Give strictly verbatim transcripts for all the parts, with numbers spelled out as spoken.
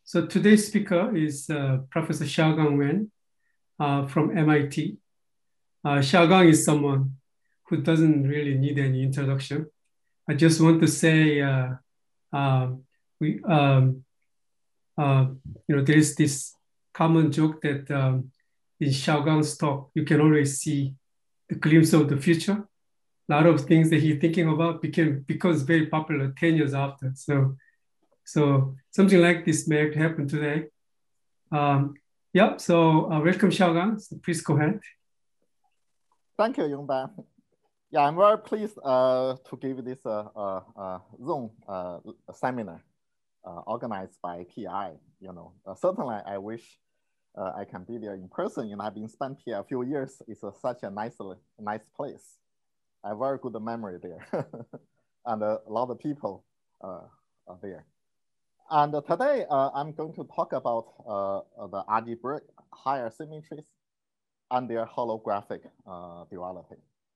So today's speaker is uh, Professor Xiaogang Wen uh, from M I T. Uh, Xiaogang is someone who doesn't really need any introduction. I just want to say uh, um, we, um, uh, you know, there is this common joke that um, in Xiaogang's talk, you can always see the glimpse of the future. A lot of things that he's thinking about became becomes very popular ten years after. So, so something like this may happen today. Um, yeah, so uh, welcome, Xiaogang. So please go ahead. Thank you, Yongban. Yeah, I'm very pleased uh, to give this uh, uh, uh, Zoom uh, seminar uh, organized by P I. You know, uh, certainly I wish uh, I can be there in person. You know, I've been spent here a few years. It's uh, such a nice, nice place. I have very good memory there, and uh, a lot of people uh, are there. And uh, today uh, I'm going to talk about uh, the algebraic higher symmetries and their holographic uh, duality.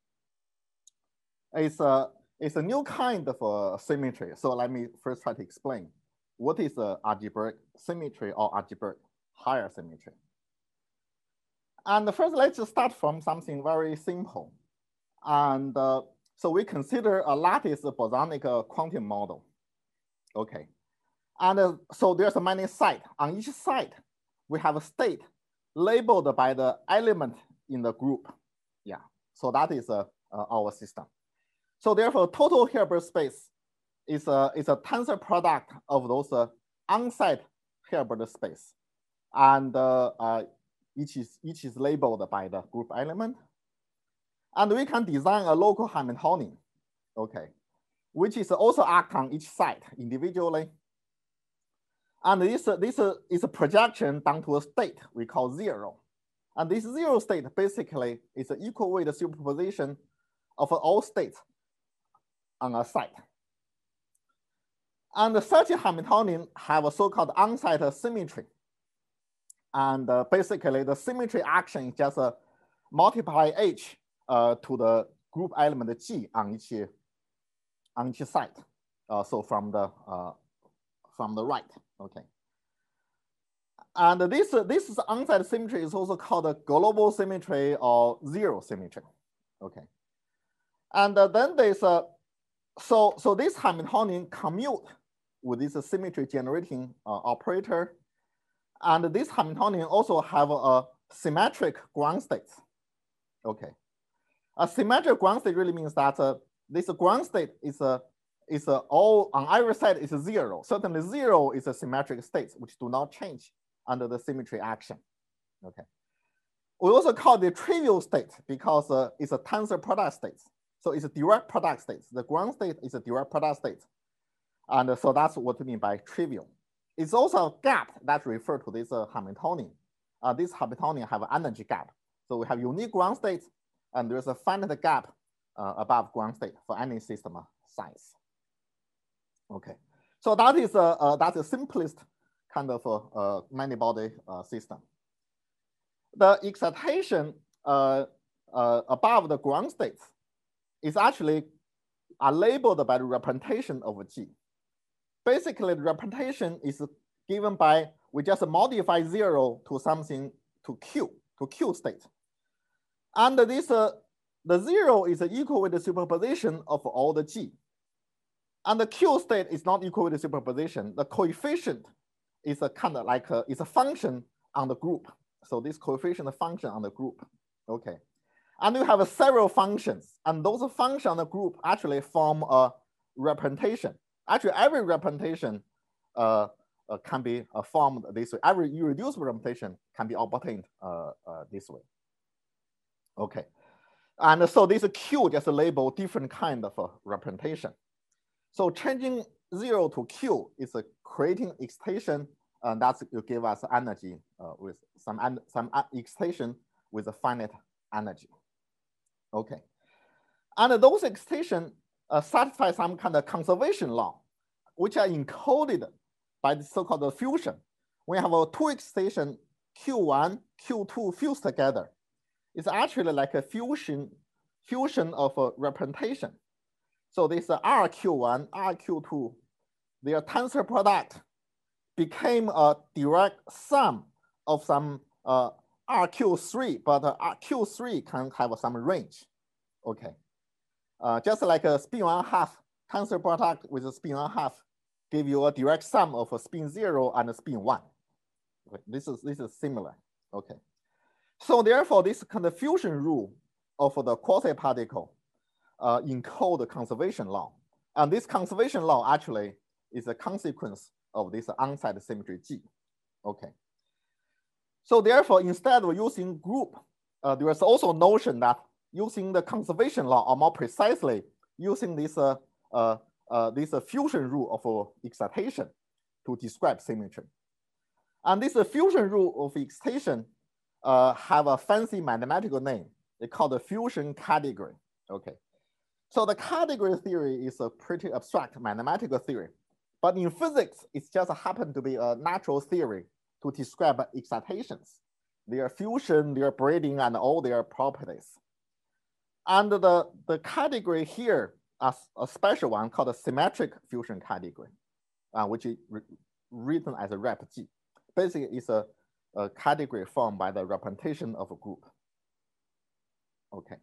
It's a, it's a new kind of uh, symmetry. So let me first try to explain what is a algebraic symmetry or algebraic higher symmetry. And first, let's just start from something very simple. And uh, so we consider a lattice bosonic uh, quantum model. Okay. And uh, so there's many sites. On each site, we have a state labeled by the element in the group. Yeah, so that is uh, uh, our system. So therefore, total Hilbert space is a, is a tensor product of those uh, on-site Hilbert space. And uh, uh, each, is, each is labeled by the group element. And we can design a local Hamiltonian, okay, which is also act on each site individually. And this, this is a projection down to a state we call zero. And this zero state basically is an equal weight superposition of all states on a site. And such a Hamiltonian have a so-called on-site symmetry. And uh, basically the symmetry action is just uh, multiply H uh, to the group element G on each, on each site. Uh, so from the, uh, from the right, okay. And this, this on-site symmetry is also called a global symmetry or zero symmetry, okay. And uh, then there's a, so, so this Hamiltonian commute with this symmetry generating uh, operator. And this Hamiltonian also have a, a symmetric ground state, okay. A symmetric ground state really means that uh, this ground state is a, is a all, on every side is a zero. Certainly zero is a symmetric state which do not change under the symmetry action, okay. We also call the trivial state because uh, it's a tensor product state. So it's a direct product state. The ground state is a direct product state. And uh, so that's what we mean by trivial. It's also a gap that refers to this uh, Hamiltonian. Uh, this Hamiltonian have an energy gap. So we have unique ground state and there's a finite gap uh, above ground state for any system size. Okay, so that is, uh, uh, that's the simplest kind of uh, uh, many-body uh, system. The excitation uh, uh, above the ground state is actually are labeled by the representation of G. Basically, the representation is given by, we just modify zero to something to Q, to Q state. And this, uh, the zero is equal with the superposition of all the G. And the Q state is not equal with the superposition. The coefficient is a kind of like a, is a function on the group. So this coefficient function on the group, okay. And you have several functions, and those functions on the group actually form a representation. Actually, every representation uh, uh, can be uh, formed this way. Every irreducible representation can be obtained uh, uh, this way. Okay, and so this Q just label different kind of uh, representation. So changing zero to Q is a creating excitation, and that's will give us energy uh, with some some excitation with a finite energy. Okay, and those excitations uh, satisfy some kind of conservation law, which are encoded by the so-called fusion. We have a two excitation Q one, Q two fused together. It's actually like a fusion, fusion of a representation. So this uh, R Q one, R Q two, they are tensor product became a direct sum of some uh, R Q three, but uh, R Q three can have some range. Okay. Uh, just like a spin one half tensor product with a spin one half give you a direct sum of a spin zero and a spin one. Okay. This is this is similar. Okay. So therefore, this confusion rule of the quasi-particle uh, encode the conservation law. And this conservation law actually is a consequence of this on-site symmetry G. Okay. So therefore, instead of using group, uh, there is also a notion that using the conservation law, or more precisely, using this uh, uh, uh, this uh, fusion rule of uh, excitation to describe symmetry. And this uh, fusion rule of excitation uh, have a fancy mathematical name. They call the fusion category. Okay. So the category theory is a pretty abstract mathematical theory, but in physics, it just happened to be a natural theory to describe excitations, their fusion, their braiding, and all their properties. And the, the category here is a special one called a symmetric fusion category, uh, which is written as a rep G. Basically, it's a, a category formed by the representation of a group. Okay.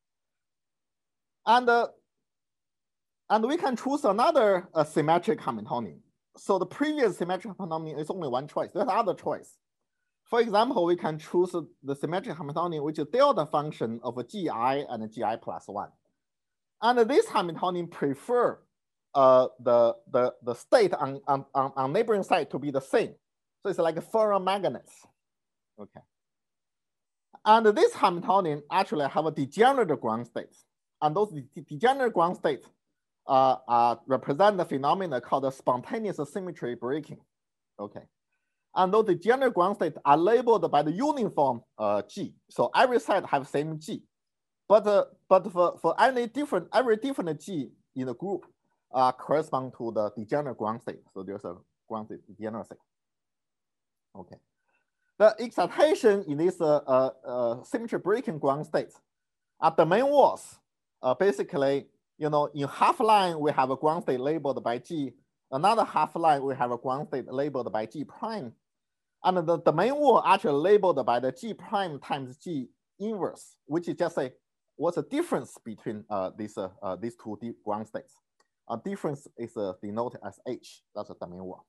And, uh, and we can choose another uh, symmetric Hamiltonian. So the previous symmetric Hamiltonian is only one choice. There's other choice. For example, we can choose the symmetric Hamiltonian, which is delta function of a Gi and a Gi plus one. And this Hamiltonian prefer uh, the, the, the state on, on, on neighboring side to be the same. So it's like a ferromagnets. Okay. And this Hamiltonian actually have a degenerate ground state. And those de degenerate ground states uh, uh, represent the phenomena called the spontaneous symmetry breaking. Okay. And those degenerate ground states are labeled by the uniform uh, G. So every side have same G. But, uh, but for, for any different, every different G in the group uh, correspond to the degenerate ground state. So there's a ground state degeneracy. Okay. The excitation in this uh, uh, uh, symmetry breaking ground states are domain walls. Uh, basically, you know, in half line, we have a ground state labeled by G. Another half line, we have a ground state labeled by G prime. And the domain wall actually labeled by the G prime times G inverse, which is just a, what's the difference between uh, these, uh, uh, these two ground states. A difference is uh, denoted as H, that's a domain wall.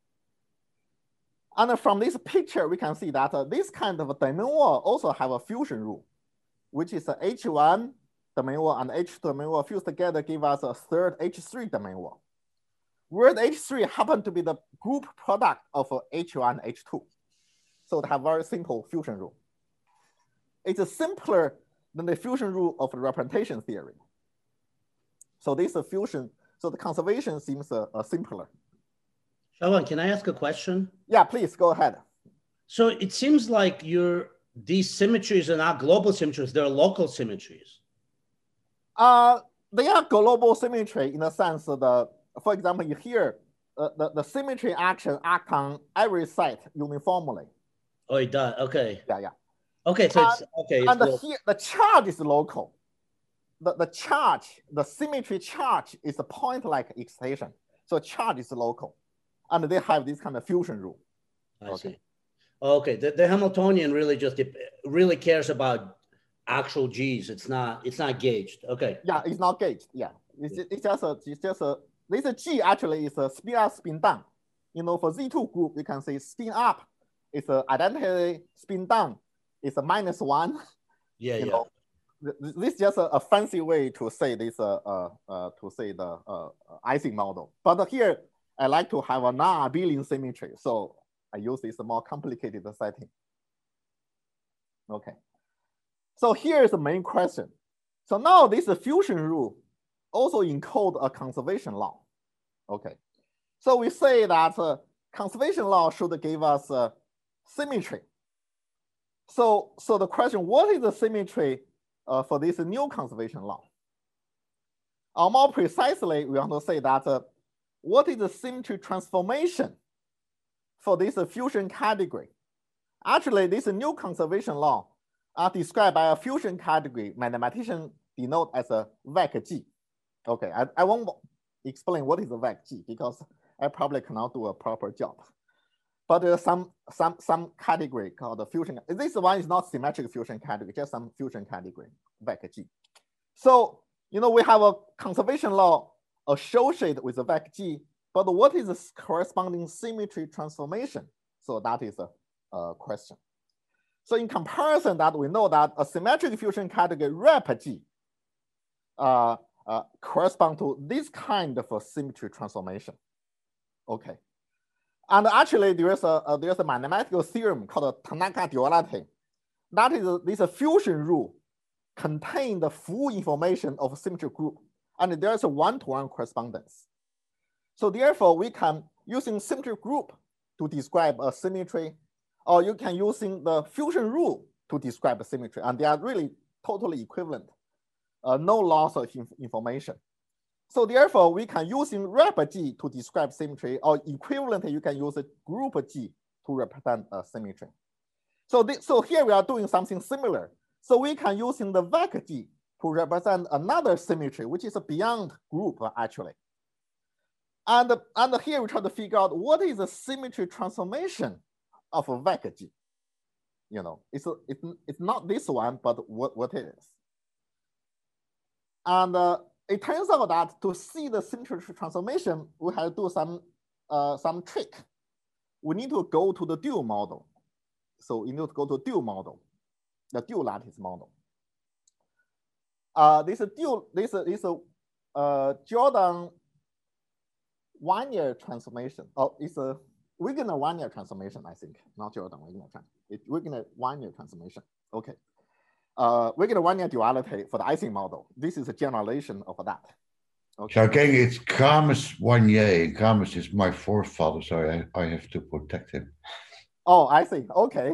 And from this picture, we can see that uh, this kind of a domain wall also have a fusion rule, which is a H one domain wall and H two domain wall fused together give us a third H three domain wall, where the H three happen to be the group product of H one and H two. So they have very simple fusion rule. It's simpler than the fusion rule of the representation theory. So this is a fusion, so the conservation seems uh, uh, simpler. Xiaogang, can I ask a question? Yeah, please go ahead. So it seems like your these symmetries are not global symmetries, they're local symmetries. Uh, they are global symmetry in the sense that, the, for example, you hear uh, the, the symmetry action act on every site uniformly. Oh, it does, okay. Yeah, yeah. Okay, so and, it's, okay. It's and the, here, the charge is local. The, the charge, the symmetry charge is a point-like excitation. So charge is local. And they have this kind of fusion rule. I okay. see. Okay, the, the Hamiltonian really just really cares about actual G's. It's not it's not gauged. Okay. Yeah, it's not gauged. Yeah, it's, it's just a it's just a this G actually is a spin up, spin down. You know, for Z two group, you can say spin up is a identity, spin down is a minus one. Yeah, you yeah. Know, this is just a, a fancy way to say this uh, uh, uh to say the uh, Ising model. But here I like to have a non-abelian symmetry, so I use this more complicated setting. Okay. So here is the main question. So now this fusion rule also encode a conservation law. Okay. So we say that uh, conservation law should give us uh, symmetry. So, so the question, what is the symmetry uh, for this new conservation law? Or more precisely, we want to say that uh, what is the symmetry transformation for this uh, fusion category? Actually, this new conservation law are described by a fusion category mathematician denote as a vec G. Okay, I, I won't explain what is a vec G because I probably cannot do a proper job. but there's some some some category called the fusion. This one is not symmetric fusion category, just some fusion category, vec G. So you know we have a conservation law associated with the vec G, but what is the corresponding symmetry transformation? So that is a, a question. So in comparison, that we know that a symmetric fusion category rep G uh, uh, correspond to this kind of a symmetry transformation. Okay. And actually, there's a, a there's a mathematical theorem called the Tanaka duality. That is a, this a fusion rule contain the full information of a symmetric group, and there's a one-to-one correspondence. So therefore, we can using symmetric group to describe a symmetry, or you can using the fusion rule to describe a symmetry, and they are really totally equivalent. Uh, no loss of inf information. So therefore, we can using rep G to describe symmetry, or equivalently, you can use a group G to represent a symmetry. So, this, so here we are doing something similar. So we can using the vec G to represent another symmetry, which is beyond group actually. And, and here we try to figure out what is the symmetry transformation of a vec G. You know, it's, a, it's, it's not this one, but what, what it is. And uh, it turns out that to see the symmetry transformation, we have to do some, uh, some trick. We need to go to the dual model. So you need to go to dual model, the dual lattice model. Uh, this is dual, this is a uh, Jordan one-year transformation. Oh, it's a Wigner one-year transformation, I think, not Jordan Wigner. It's Wigner one-year transformation. Okay. Uh, we get a one-year duality for the Ising model. This is a generalization of that. Okay. So again, it's Kramers one year. Kramers is my forefather, so I, I have to protect him. Oh, I see. Okay.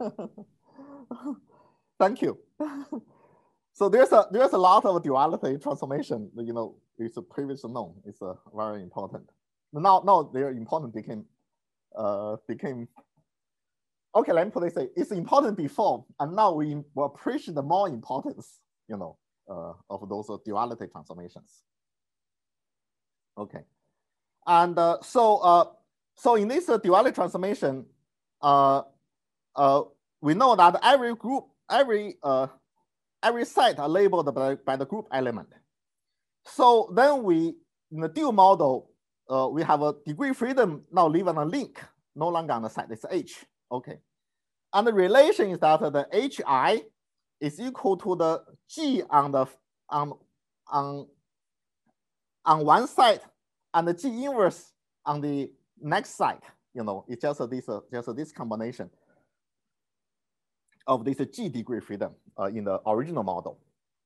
Thank you. So there's a there's a lot of duality transformation. You know, it's previously known. It's a very important. Now, now their important became uh, became. Okay, let me put it this way. It's important before, and now we will appreciate the more importance, you know, uh, of those duality transformations. Okay, and uh, so uh, so in this uh, duality transformation, uh, uh, we know that every group, every uh, every set are labeled by, by the group element. So then we in the dual model, uh, we have a degree freedom now live on a link, no longer on the set. It's H. Okay, and the relation is that the H I is equal to the G on the on on on one side and the G inverse on the next side. You know, it's just this uh, just this combination of this G degree freedom uh, in the original model.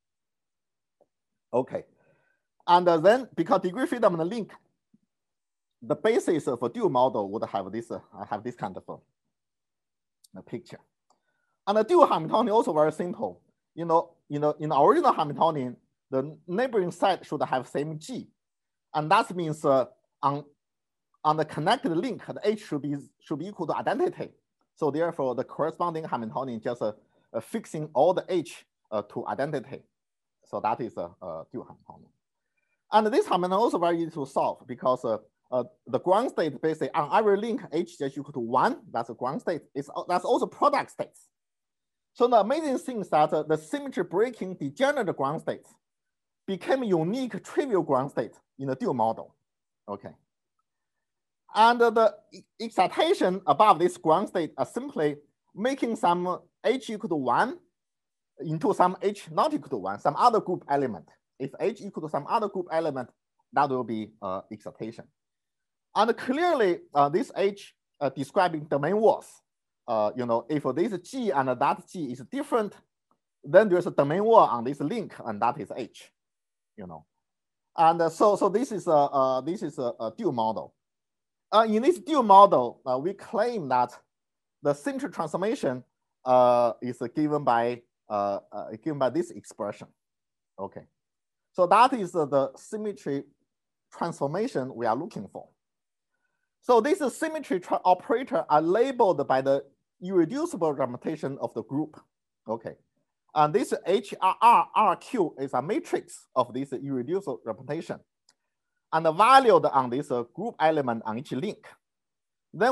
Okay, and uh, then because degree freedom and the link, the basis of a dual model would have this uh, have this kind of uh, the picture. And the dual Hamiltonian also very simple. You know, you know, in the original Hamiltonian, the neighboring set should have same G. And that means uh, on, on the connected link, the H should be, should be equal to identity. So therefore, the corresponding Hamiltonian just uh, uh, fixing all the H uh, to identity. So that is a, a dual Hamiltonian. And this Hamiltonian also very easy to solve because uh, Uh, the ground state basically on every link H is equal to one. That's a ground state. It's, that's also product states. So the amazing thing is that uh, the symmetry breaking degenerate ground states became unique trivial ground state in the dual model. Okay. And uh, the excitation above this ground state are simply making some H equal to one into some H not equal to one, some other group element. If H equal to some other group element, that will be uh, excitation. And clearly, uh, this H uh, describing domain walls. Uh, you know, if this G and that G is different, then there's a domain wall on this link, and that is H. You know, and uh, so so this is a uh, this is a, a dual model. Uh, in this dual model, uh, we claim that the symmetry transformation uh, is given by uh, uh, given by this expression. Okay, so that is uh, the symmetry transformation we are looking for. So these symmetry operators are labeled by the irreducible representation of the group. Okay, and this H R R R Q is a matrix of this irreducible representation, and valued on this group element on each link. Then we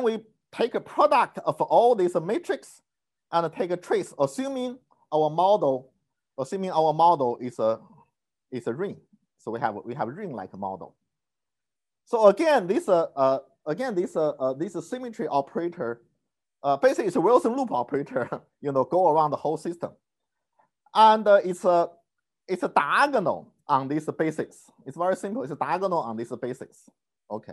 take a product of all these matrix and take a trace, assuming our model, assuming our model is a is a ring. So we have we have a ring-like model. So again, this uh, uh again this uh, uh this symmetry operator, uh, basically it's a Wilson loop operator. You know, go around the whole system, and uh, it's a it's a diagonal on this basis. It's very simple. It's a diagonal on this basis. Okay.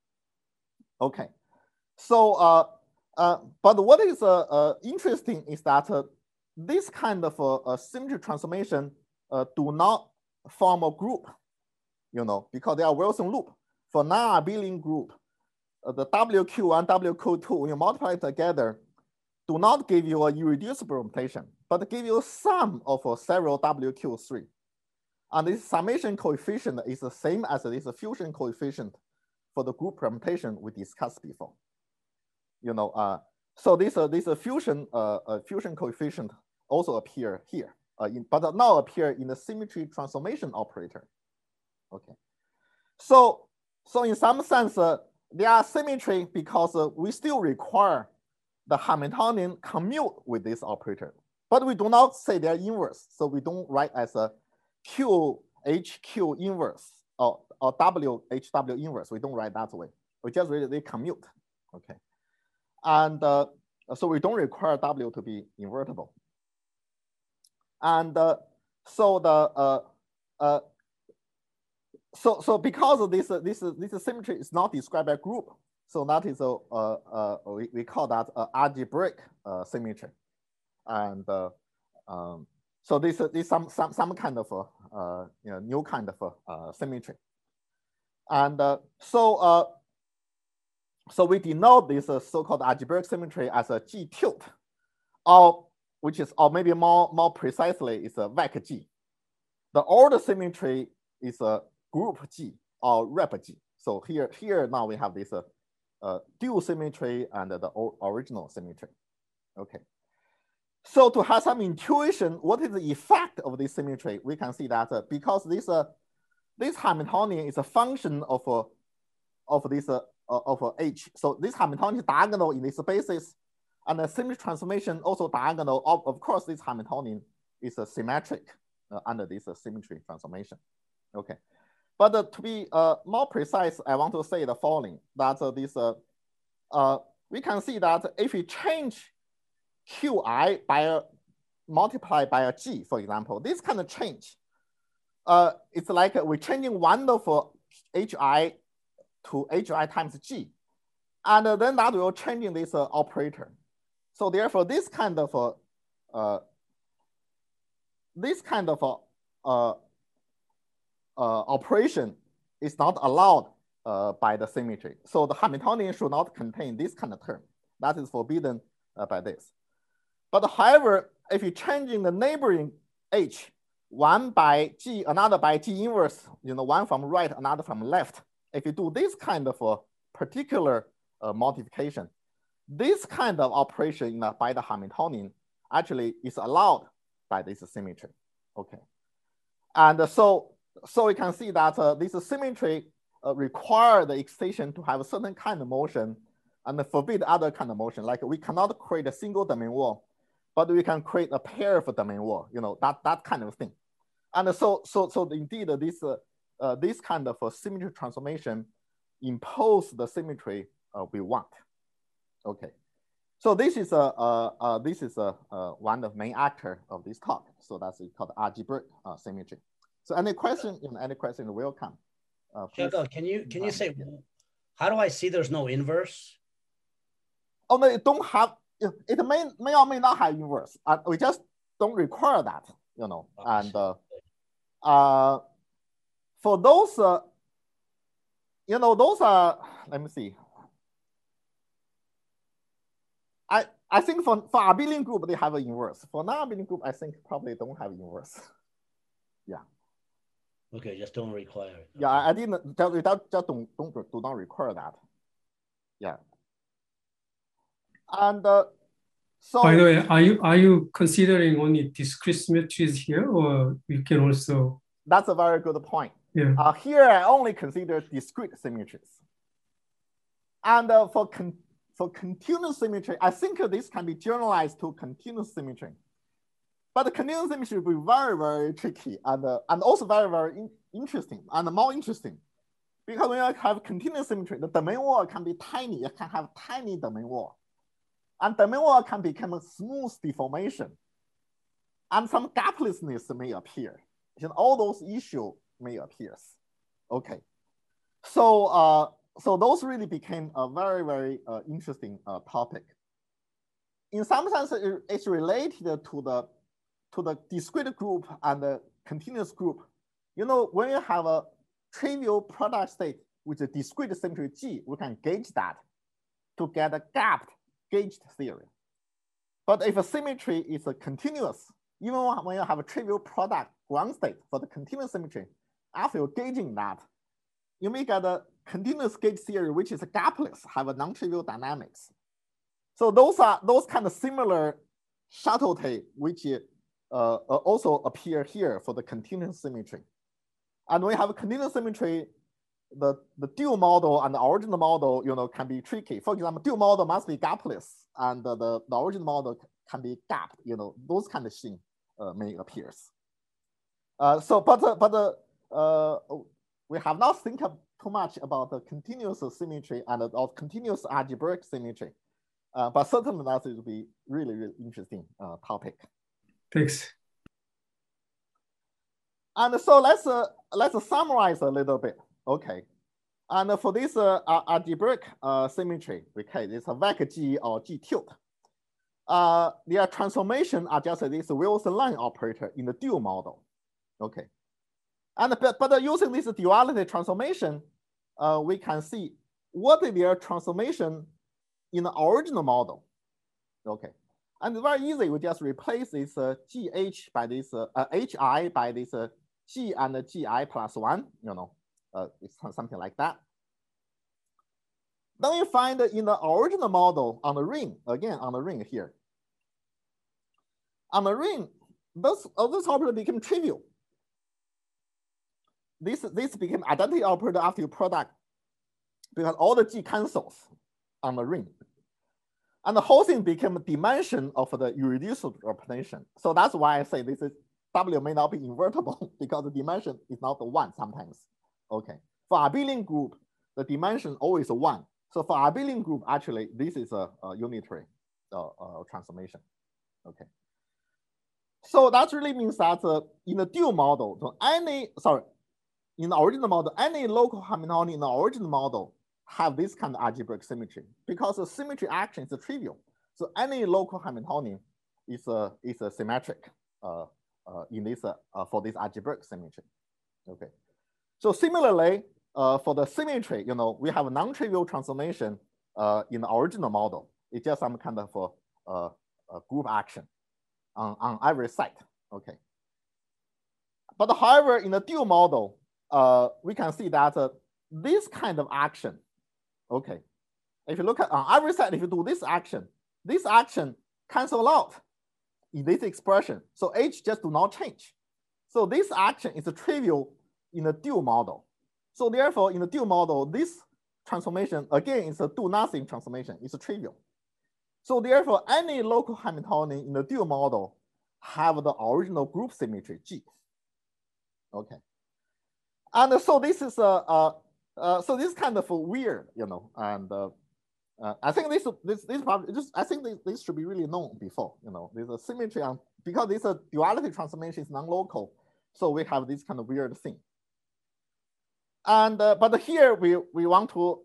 Okay. So, uh, uh, but what is uh, uh, interesting is that uh, this kind of uh, uh, symmetry transformation uh, do not form a group, you know, because they are Wilson loop. For non-abelian group, uh, the W Q one, W Q two, when you multiply it together, do not give you a irreducible permutation, but give you sum of uh, several W Q three. And this summation coefficient is the same as this fusion coefficient for the group permutation we discussed before. You know, uh, so this uh, this uh, fusion uh, uh, fusion coefficient also appear here, uh, in, but now appear in the symmetry transformation operator. Okay, so so in some sense, uh, they are symmetry because uh, we still require the Hamiltonian commute with this operator, but we do not say they are inverse. So we don't write as a Q H Q inverse or or W H W inverse. We don't write that way. We just really they commute. Okay. And uh, so we don't require W to be invertible. And uh, so the uh, uh, so so because of this uh, this uh, this symmetry is not described by group, so that is a uh, uh, we, we call that a algebraic uh, symmetry. And uh, um, so this uh, this some some some kind of a uh, you know new kind of a uh, symmetry. And uh, so. Uh, So we denote this uh, so-called algebraic symmetry as a G tilt, or which is, or maybe more, more precisely, is a vec G. The order symmetry is a group G or rep G. So here, here now we have this uh, uh, dual symmetry and uh, the original symmetry. Okay. So to have some intuition, what is the effect of this symmetry? We can see that uh, because this uh, this Hamiltonian is a function of uh, of this. Uh, of uh, H. So this Hamiltonian is diagonal in this basis, and the symmetry transformation also diagonal. Of, of course, this Hamiltonian is a symmetric uh, under this uh, symmetry transformation. Okay, but uh, to be uh, more precise, I want to say the following: that uh, this uh, uh, we can see that if we change Qi by a multiply by a G, for example, this kind of change, uh, it's like we're changing one of uh, Hi to Hi times G. And uh, then that will changing this uh, operator. So therefore, this kind of uh, uh, this kind of uh, uh, uh, operation is not allowed uh, by the symmetry. So the Hamiltonian should not contain this kind of term. That is forbidden uh, by this. But however, if you're changing the neighboring H, one by G, another by G inverse, you know, one from right, another from left. If you do this kind of a particular uh, modification, this kind of operation in, uh, by the Hamiltonian actually is allowed by this symmetry. Okay, and uh, so so we can see that uh, this symmetry uh, require the excitation to have a certain kind of motion and forbid other kind of motion. Like we cannot create a single domain wall, but we can create a pair of domain wall. You know, that that kind of thing. And uh, so so so indeed uh, this. Uh, Uh, this kind of a symmetry transformation impose the symmetry uh, we want. Okay, so this is a uh, uh, this is a uh, one of the main actor of this talk. So that's called algebraic uh, symmetry. So any question? You know, any question will come. Uh, Xiaogang, can you can you say how do I see there's no inverse? Oh no, it don't have. It may may or may not have inverse. Uh, we just don't require that. You know, oh, and uh, uh. For those, uh, you know, those are, let me see. I, I think for, for abelian group, they have an inverse. For non-abelian group, I think probably don't have inverse. Yeah. Okay, just don't require it. Yeah, I, I didn't, just, just don't, don't, do not require that. Yeah. And uh, so. By the way, are you, are you considering only discrete symmetries here, or you can also? That's a very good point. Yeah. Uh, here, I only consider discrete symmetries. And uh, for, con for continuous symmetry, I think this can be generalized to continuous symmetry. But the continuous symmetry will be very, very tricky and, uh, and also very, very in interesting and more interesting. Because when you have continuous symmetry, the domain wall can be tiny. You can have tiny domain wall. And domain wall can become a smooth deformation. And some gaplessness may appear. And all those issues may appear. Okay. So, uh, so those really became a very, very uh, interesting uh, topic. In some sense, it, it's related to the, to the discrete group and the continuous group. You know, when you have a trivial product state with a discrete symmetry G, we can gauge that to get a gapped gauged theory. But if a symmetry is a continuous, even when you have a trivial product ground state for the continuous symmetry, after you're gauging that, you may get a continuous gauge theory, which is gapless, have a non-trivial dynamics. So those are those kind of similar subtlety, which uh, also appear here for the continuous symmetry. And when you have a continuous symmetry, the, the dual model and the original model, you know, can be tricky. For example, dual model must be gapless, and the, the, the original model can be gapped. You know, those kind of things uh, may appear. Uh, so, but uh, but uh, uh, we have not think too much about the continuous symmetry and the or continuous algebraic symmetry. Uh, but certainly that will be really, really interesting uh, topic. Thanks. And so let's uh, let's summarize a little bit. Okay, and for this uh, algebraic uh, symmetry, okay, it's a vector G or G tilde. Uh, their transformation are just this Wilson line operator in the dual model. Okay, and but, but using this duality transformation, uh, we can see what is their transformation in the original model. Okay, and it's very easy. We just replace this uh, G H by this uh, uh, H I by this uh, G and G I plus one. You know, uh, it's something like that. Then we find in the original model on the ring, again on the ring here. On the ring, this, uh, this operator became trivial. This, this became identity operator after your product because all the G cancels on the ring. And the whole thing became a dimension of the irreducible representation. So that's why I say this is W may not be invertible because the dimension is not the one sometimes. Okay. For abelian group, the dimension always one. So for abelian group, actually, this is a, a unitary uh, uh, transformation. Okay. So that really means that uh, in the dual model, so any, sorry, in the original model, any local Hamiltonian in the original model have this kind of algebraic symmetry because the symmetry action is trivial. So any local Hamiltonian is a, is a symmetric uh, uh, in this, uh, uh, for this algebraic symmetry. Okay. So similarly, uh, for the symmetry, you know, we have a non-trivial transformation uh, in the original model. It's just some kind of a, a, a group action on, on every side. Okay. But however, in the dual model, uh, we can see that uh, this kind of action, okay, if you look at on every side, if you do this action, this action cancel out in this expression. So H just do not change. So this action is a trivial in the dual model. So therefore, in the dual model, this transformation, again, is a do nothing transformation. It's a trivial. So therefore, any local Hamiltonian in the dual model have the original group symmetry G. Okay. And so this is a, uh, uh, so this is kind of weird, you know, and uh, uh, I think this, this, this probably just, I think this, this should be really known before, you know, there's a symmetry on, because this a duality transformation is non-local. So we have this kind of weird thing. And, uh, but here we, we want to,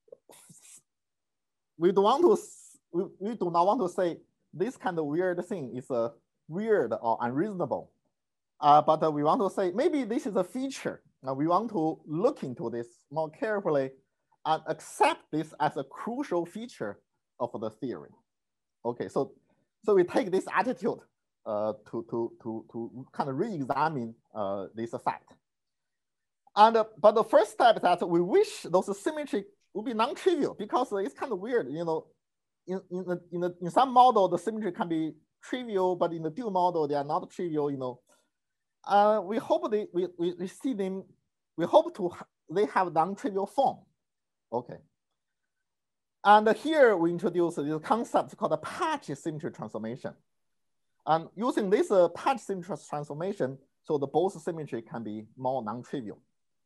we don't want to, we, we do not want to say this kind of weird thing is a weird or unreasonable. Uh, but uh, we want to say maybe this is a feature. Uh, we want to look into this more carefully and accept this as a crucial feature of the theory. Okay, so so we take this attitude uh, to, to, to, to kind of re-examine uh, this fact. And uh, but the first step is that we wish those symmetry would be non-trivial because it's kind of weird, you know. In in the, in, the, in some model, the symmetry can be trivial, but in the dual model, they are not trivial, you know. Uh, we hope they, we, we, we see them, we hope to, they have non-trivial form. Okay. And here we introduce this concept called a patch symmetry transformation. And using this uh, patch symmetry transformation, so the both symmetry can be more non-trivial.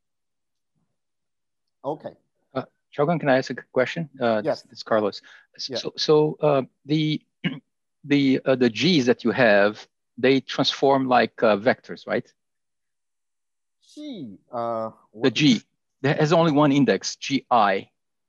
Okay. Uh, Xiaogang, can I ask a question? Uh, yes. This is Carlos. So, yeah. so uh, the the uh, the G's that you have, they transform like uh, vectors, right? G. Uh, the G. Is... There has only one index, G I.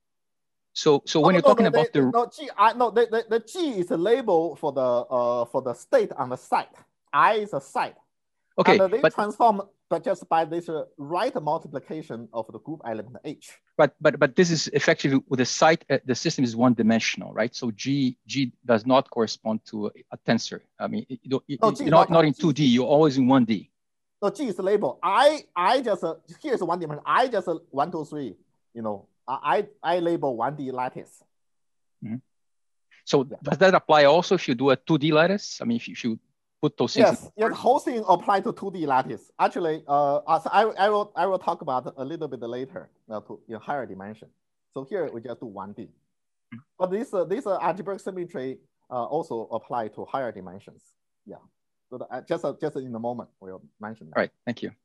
So, so when oh, you're no, talking no, about they, the no G, I, no, the, the, the G is a label for the uh for the state on the site. I is a site. Okay, and they but, transform, but just by this uh, right multiplication of the group element H. But but but this is effectively with the site. Uh, the system is one dimensional, right? So G G does not correspond to a, a tensor. I mean, it, it, it, no, G not not, not in two D. You're always in one D. No, G is the label. I I just uh, here's one dimension. I just uh, one two three. You know, I I label one D lattice. Mm-hmm. So yeah. Does that apply also if you do a two D lattice? I mean, if you, if you put those things. Yes, yes. The whole thing apply to two D lattice. Actually, uh, so I I will I will talk about a little bit later uh, to in higher dimension. So here we just do one D, mm-hmm. but this uh, this uh, algebraic symmetry uh, also apply to higher dimensions. Yeah. So the, uh, just uh, just in a moment we'll mention that. All right. Thank you.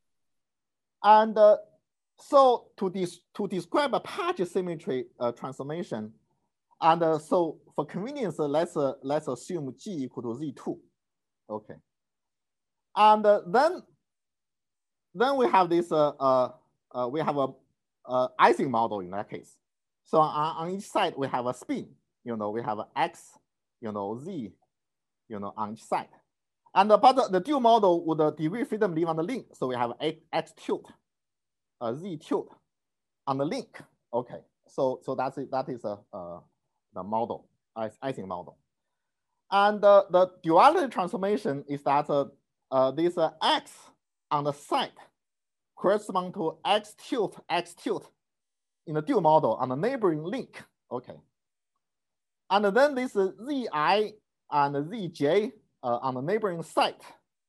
And uh, so to this to describe a patch symmetry uh, transformation, and uh, so for convenience, uh, let's uh, let's assume G equal to Z two. Okay. And uh, then, then we have this, uh, uh, uh, we have a, a Ising model in that case. So on, on each side, we have a spin, you know, we have a X, you know, Z, you know, on each side. And uh, but the, the dual model with the degree freedom live on the link. So we have X, X tilt, uh, Z tilt on the link. Okay. So, so that's it. That is a, uh, the model, Ising model. And uh, the duality transformation is that uh, uh, this uh, X on the side correspond to X tilt, X tilt in the dual model on the neighboring link. Okay. And then this uh, Z I and Z J uh, on the neighboring site,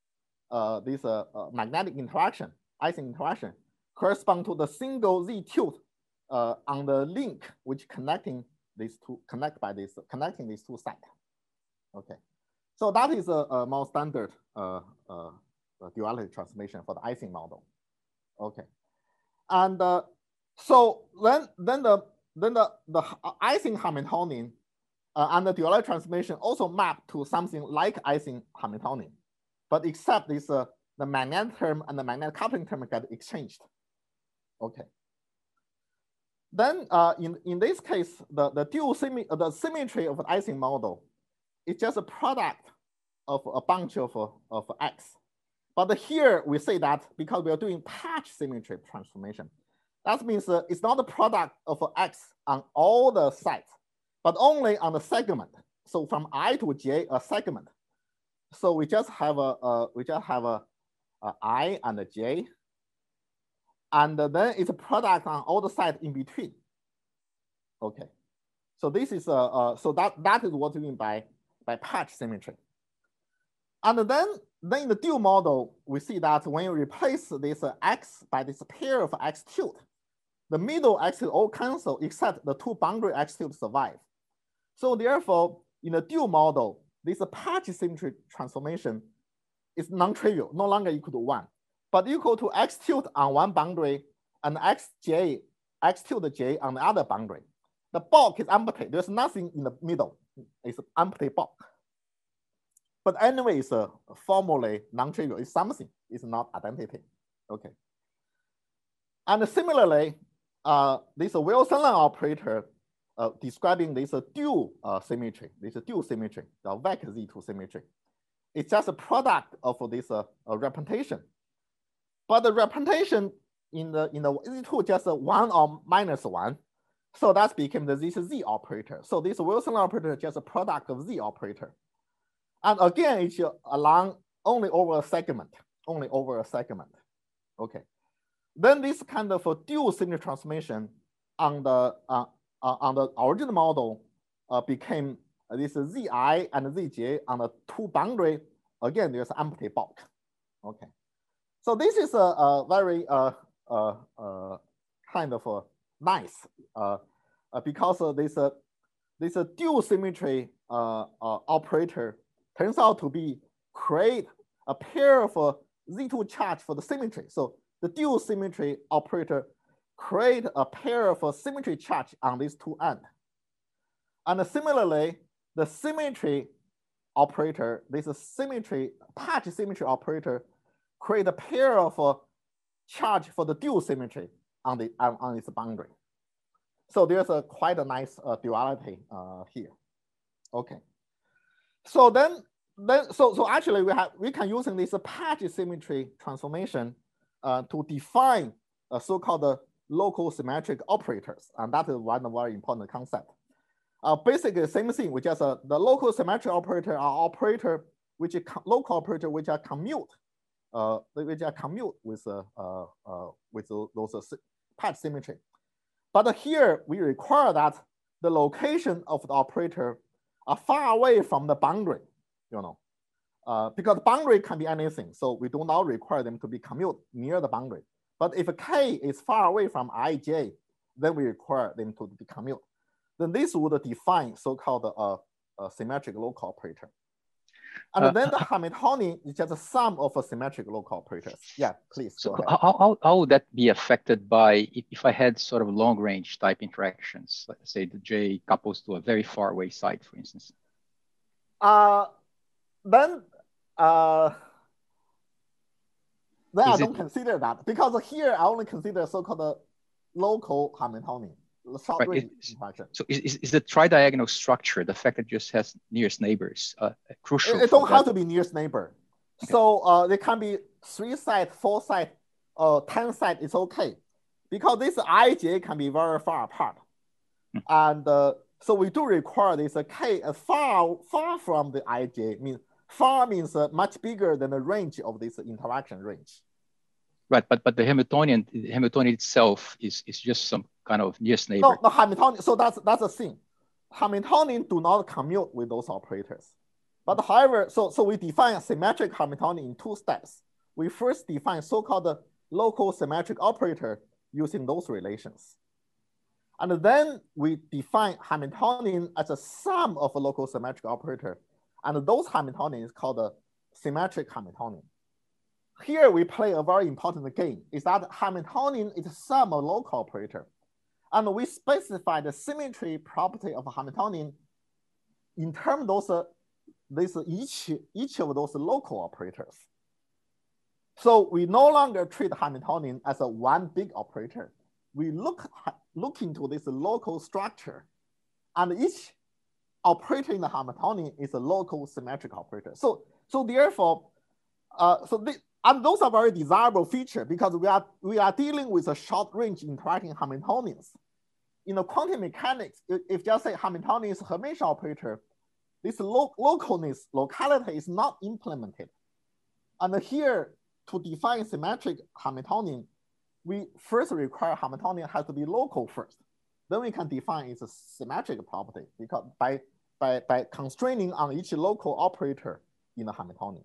uh, this uh, uh, magnetic interaction, Ising interaction, correspond to the single Z tilt uh, on the link which connecting these two, connect by this, connecting these two sites. Okay, so that is a, a more standard uh, uh, duality transformation for the Ising model. Okay, and uh, so then then the then the the Ising Hamiltonian uh, and the duality transformation also map to something like Ising Hamiltonian, but except this uh, the magnetic term and the magnetic coupling term get exchanged. Okay. Then uh, in in this case, the the dual symmetry uh, the symmetry of the Ising model. It's just a product of a bunch of, of X. But here we say that because we are doing patch symmetry transformation, that means uh, it's not a product of X on all the sites, but only on the segment. So from I to J, a segment. So we just have a, a we just have a, a I and a J, and then it's a product on all the sites in between. Okay, so this is a uh, so that that is what we mean by by patch symmetry. And then, then in the dual model, we see that when you replace this uh, X by this pair of X tilt, the middle X tilt all cancel except the two boundary X tilt survive. So therefore, in the dual model, this uh, patch symmetry transformation is non-trivial, no longer equal to one, but equal to X tilt on one boundary and X J, X tilt J on the other boundary. The bulk is empty. There's nothing in the middle. It's an empty bulk. But anyway, it's a formally non-trivial. It's something. It's not identity. Okay. And similarly, uh, this Wilson-Lang operator uh, describing this uh, dual uh, symmetry, this uh, dual symmetry, the V E C Z two symmetry. It's just a product of this uh, uh, representation. But the representation in the in the Z two just uh, one or minus one. So that became the this Z operator. So this Wilson operator is just a product of Z operator. And again, it's along only over a segment, only over a segment. Okay. Then this kind of a dual symmetry transformation on the uh, uh, on the original model uh, became this Z I and Z J on the two boundary. Again, there's empty bulk. Okay. So this is a, a very uh, uh, uh, kind of a nice uh, uh, because uh, this uh, this uh, dual symmetry uh, uh, operator turns out to be create a pair of uh, Z two charge for the symmetry. So the dual symmetry operator create a pair of uh, symmetry charge on these two ends. And similarly, the symmetry operator, this is symmetry, patch symmetry operator, create a pair of uh, charge for the dual symmetry on the on, on its boundary. So there's a quite a nice uh, duality uh, here. Okay. So then, then so so actually we have we can using this patch symmetry transformation uh, to define a so-called uh, local symmetric operators, and that is one very important concept. Uh, basically, the same thing. We just uh, the local symmetric operator are operator which is local operator which are commute, uh, which are commute with uh, uh, uh, with those uh, patch symmetry. But here we require that the location of the operator are far away from the boundary, you know, uh, because boundary can be anything. So we do not require them to be commute near the boundary. But if K is far away from I J, then we require them to be commute. Then this would define so-called uh, uh, symmetric local operator. And uh, then the Hamiltonian is just a sum of a symmetric local operators. Yeah, please. So how, how, how would that be affected by if, if I had sort of long range type interactions, let's say the J couples to a very far away site, for instance? Uh, then uh, then is I don't it, consider that, because here I only consider so-called local Hamiltonian. Right. Is, so is, is the tridiagonal structure, the fact that it just has nearest neighbors, uh, crucial? It, it don't that? have to be nearest neighbor. Okay. So uh, there can be three side, four side, uh, ten side, it's okay. Because this I J can be very far apart. Hmm. And uh, so we do require this uh, K uh, far, far from the I J. I mean, far means uh, much bigger than the range of this interaction range. Right, but but the Hamiltonian, the Hamiltonian itself is is just some kind of nearest neighbor. No, the Hamiltonian. So that's that's the thing. Hamiltonian do not commute with those operators. But however, so so we define a symmetric Hamiltonian in two steps. We first define so-called local symmetric operator using those relations, and then we define Hamiltonian as a sum of a local symmetric operator, and those Hamiltonian is called a symmetric Hamiltonian. Here we play a very important game, is that Hamiltonian is a sum of local operator. And we specify the symmetry property of Hamiltonian in terms of those, uh, this, each, each of those local operators. So we no longer treat Hamiltonian as a one big operator. We look, look into this local structure, and each operator in the Hamiltonian is a local symmetric operator. So, so therefore, uh, so the, and those are very desirable features because we are, we are dealing with a short range interacting Hamiltonians. In the quantum mechanics, if, if just say Hamiltonian is a Hermitian operator, this lo localness, locality is not implemented. And here, to define symmetric Hamiltonian, we first require Hamiltonian has to be local first. Then we can define its symmetric property because by, by, by constraining on each local operator in the Hamiltonian.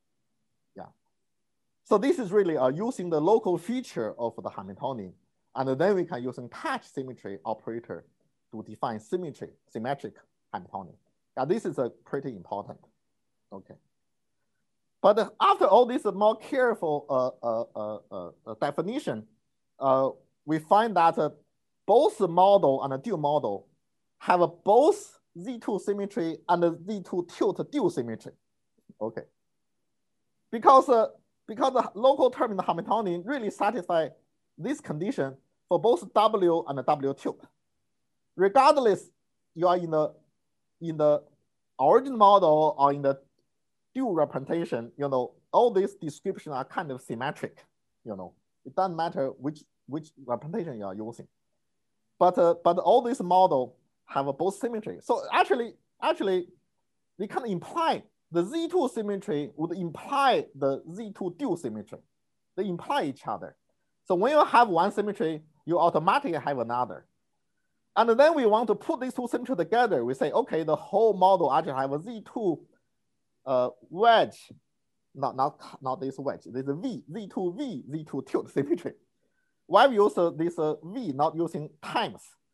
So this is really uh, using the local feature of the Hamiltonian, and then we can using patch symmetry operator to define symmetry, symmetric Hamiltonian. Now this is a pretty important, okay. But uh, after all this more careful uh, uh, uh, uh, definition, uh, we find that uh, both the model and the dual model have uh, both Z two symmetry and the Z two tilt dual symmetry, okay. Because uh, Because the local term in the Hamiltonian really satisfy this condition for both W and the W tilt. Regardless, you are in the in the origin model or in the dual representation, you know, all these descriptions are kind of symmetric. You know, it doesn't matter which which representation you are using. But uh, but all these models have both symmetry. So actually, actually, they can imply. The Z two symmetry would imply the Z two dual symmetry. They imply each other. So when you have one symmetry, you automatically have another. And then we want to put these two symmetries together. We say, okay, the whole model actually have a Z two uh, wedge, not, not, not this wedge, this V, Z two V, Z two tilt symmetry. Why we use uh, this uh, V not using times?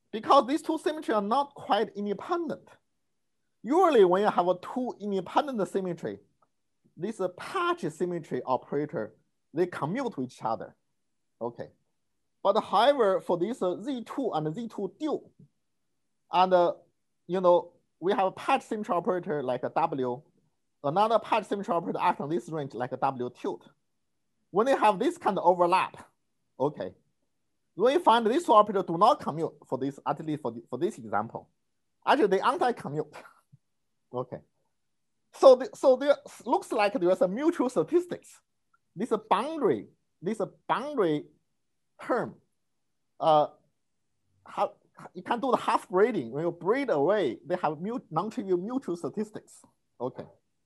because these two symmetry are not quite independent. Usually when you have a two independent symmetry, this uh, patch symmetry operator, they commute to each other, okay? But however, for this uh, Z two and Z two dual, and uh, you know, we have a patch symmetry operator like a W, another patch symmetry operator acts on this range like a W tilt. When they have this kind of overlap, okay, we find these two operators do not commute for this, at least for, the, for this example. Actually, they anti-commute, okay. So, the, so there looks like there's a mutual statistics. This boundary, this boundary term, uh, how, you can do the half braiding. When you braid away, they have non-trivial mutual statistics. Okay.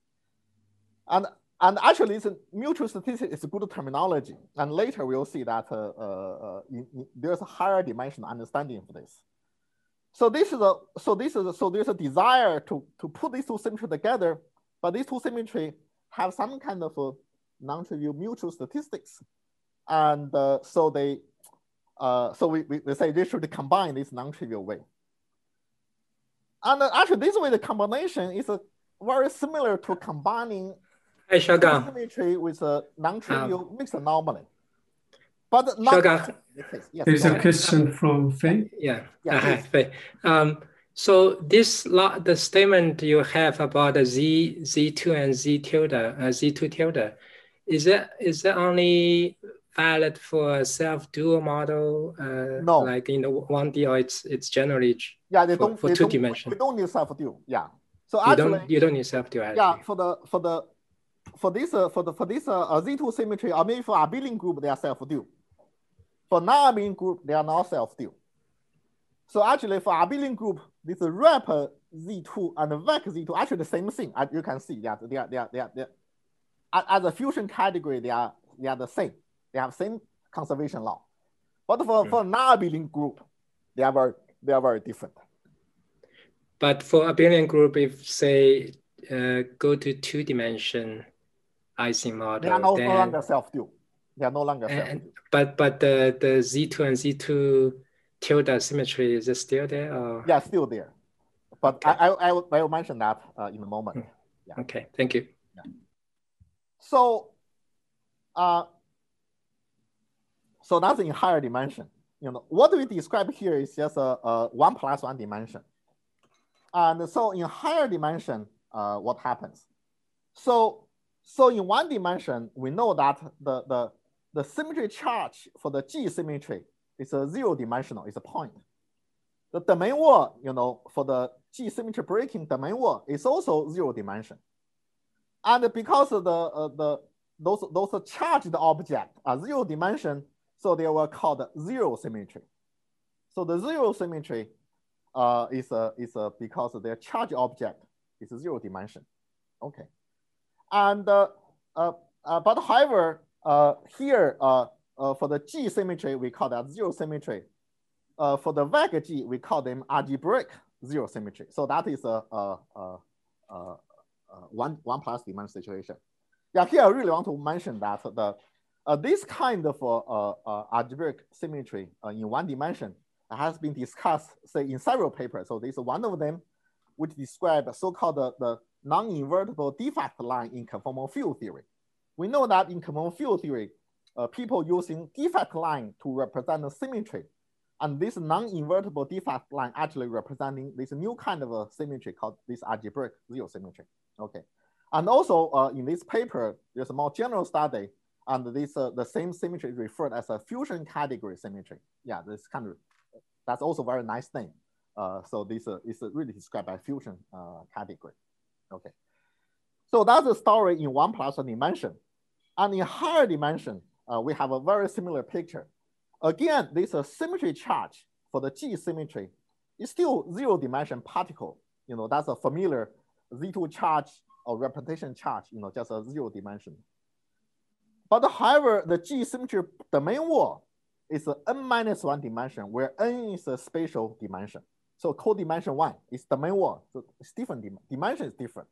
And, and actually, it's a mutual statistics is a good terminology. And later we'll see that uh, uh, in, in, there's a higher dimensional understanding for this. So this is a so this is a, so there's a desire to to put these two symmetry together, but these two symmetry have some kind of a non-trivial mutual statistics, and uh, so they. Uh, so we, we, we say they should combine this non-trivial way. And uh, actually this way, the combination is uh, very similar to combining hey, symmetry with a non-trivial um, mixed anomaly. But not the case. Yes, there's a question from Fei. Yeah, yeah uh, Fei. Um, so this the statement you have about the Z, Z2 and Z tilde, uh, Z two tilde, is that, is that only valid for a self-dual model, uh, no. like in the one D, or it's it's generally yeah they for, don't for they two don't, dimension. We don't need self-dual. Yeah. So you actually, don't you don't need self-duality. Yeah, for the for the for this uh, for the for this uh, Z two symmetry, or maybe for abelian group they are self-dual. For non-abelian group they are not self-dual. So actually, for abelian group, this rep Z two and vec Z two actually the same thing. As you can see that they are they are they are, they are as a fusion category they are they are the same. They have same conservation law, but for, for non-abelian group, they are very they are very different. But for abelian group, if say uh, go to two dimension Ising model, they are no, then, no longer self-dual. They are no longer and, self-dual. But but the the Z two and Z two tilde symmetry, is it still there? Or? Yeah, still there. But okay. I, I I will, I will mention that uh, in a moment. Hmm. Yeah. Okay, thank you. Yeah. So. Uh, So that's in higher dimension. You know, what we describe here is just a, a one plus one dimension. And so in higher dimension, uh, what happens? So, so in one dimension, we know that the, the, the symmetry charge for the G symmetry is a zero dimensional, it's a point. The domain wall, you know, for the G symmetry breaking domain wall is also zero dimension. And because of the, uh, the those, those charged objects are zero dimension, so they were called zero symmetry. So the zero symmetry uh, is, a, is a, because their charge object is a zero dimension. Okay. And, uh, uh, uh, but however, uh, here uh, uh, for the G symmetry, we call that zero symmetry. Uh, for the vec G, we call them algebraic zero symmetry. So that is a, a, a, a, a one, one plus dimension situation. Yeah, here I really want to mention that the Uh, this kind of uh, uh, algebraic symmetry uh, in one dimension has been discussed, say, in several papers. So this is one of them, which describe so-called the, the non-invertible defect line in conformal field theory. We know that in conformal field theory, uh, people using defect line to represent the symmetry, and this non-invertible defect line actually representing this new kind of a symmetry called this algebraic zero symmetry. Okay, and also uh, in this paper, there's a more general study. And this uh, the same symmetry is referred as a fusion category symmetry. Yeah, this kind of that's also a very nice name. Uh, so this uh, is really described by fusion uh, category. Okay, so that's the story in one plus one dimension, and in higher dimension uh, we have a very similar picture. Again, this uh, symmetry charge for the G symmetry is still zero dimension particle. You know, that's a familiar Z two charge or repetition charge. You know, just a zero dimension. But however, the G symmetry domain wall is a n minus one dimension, where n is a spatial dimension. So codimension one is domain wall. So it's different, dimension is different.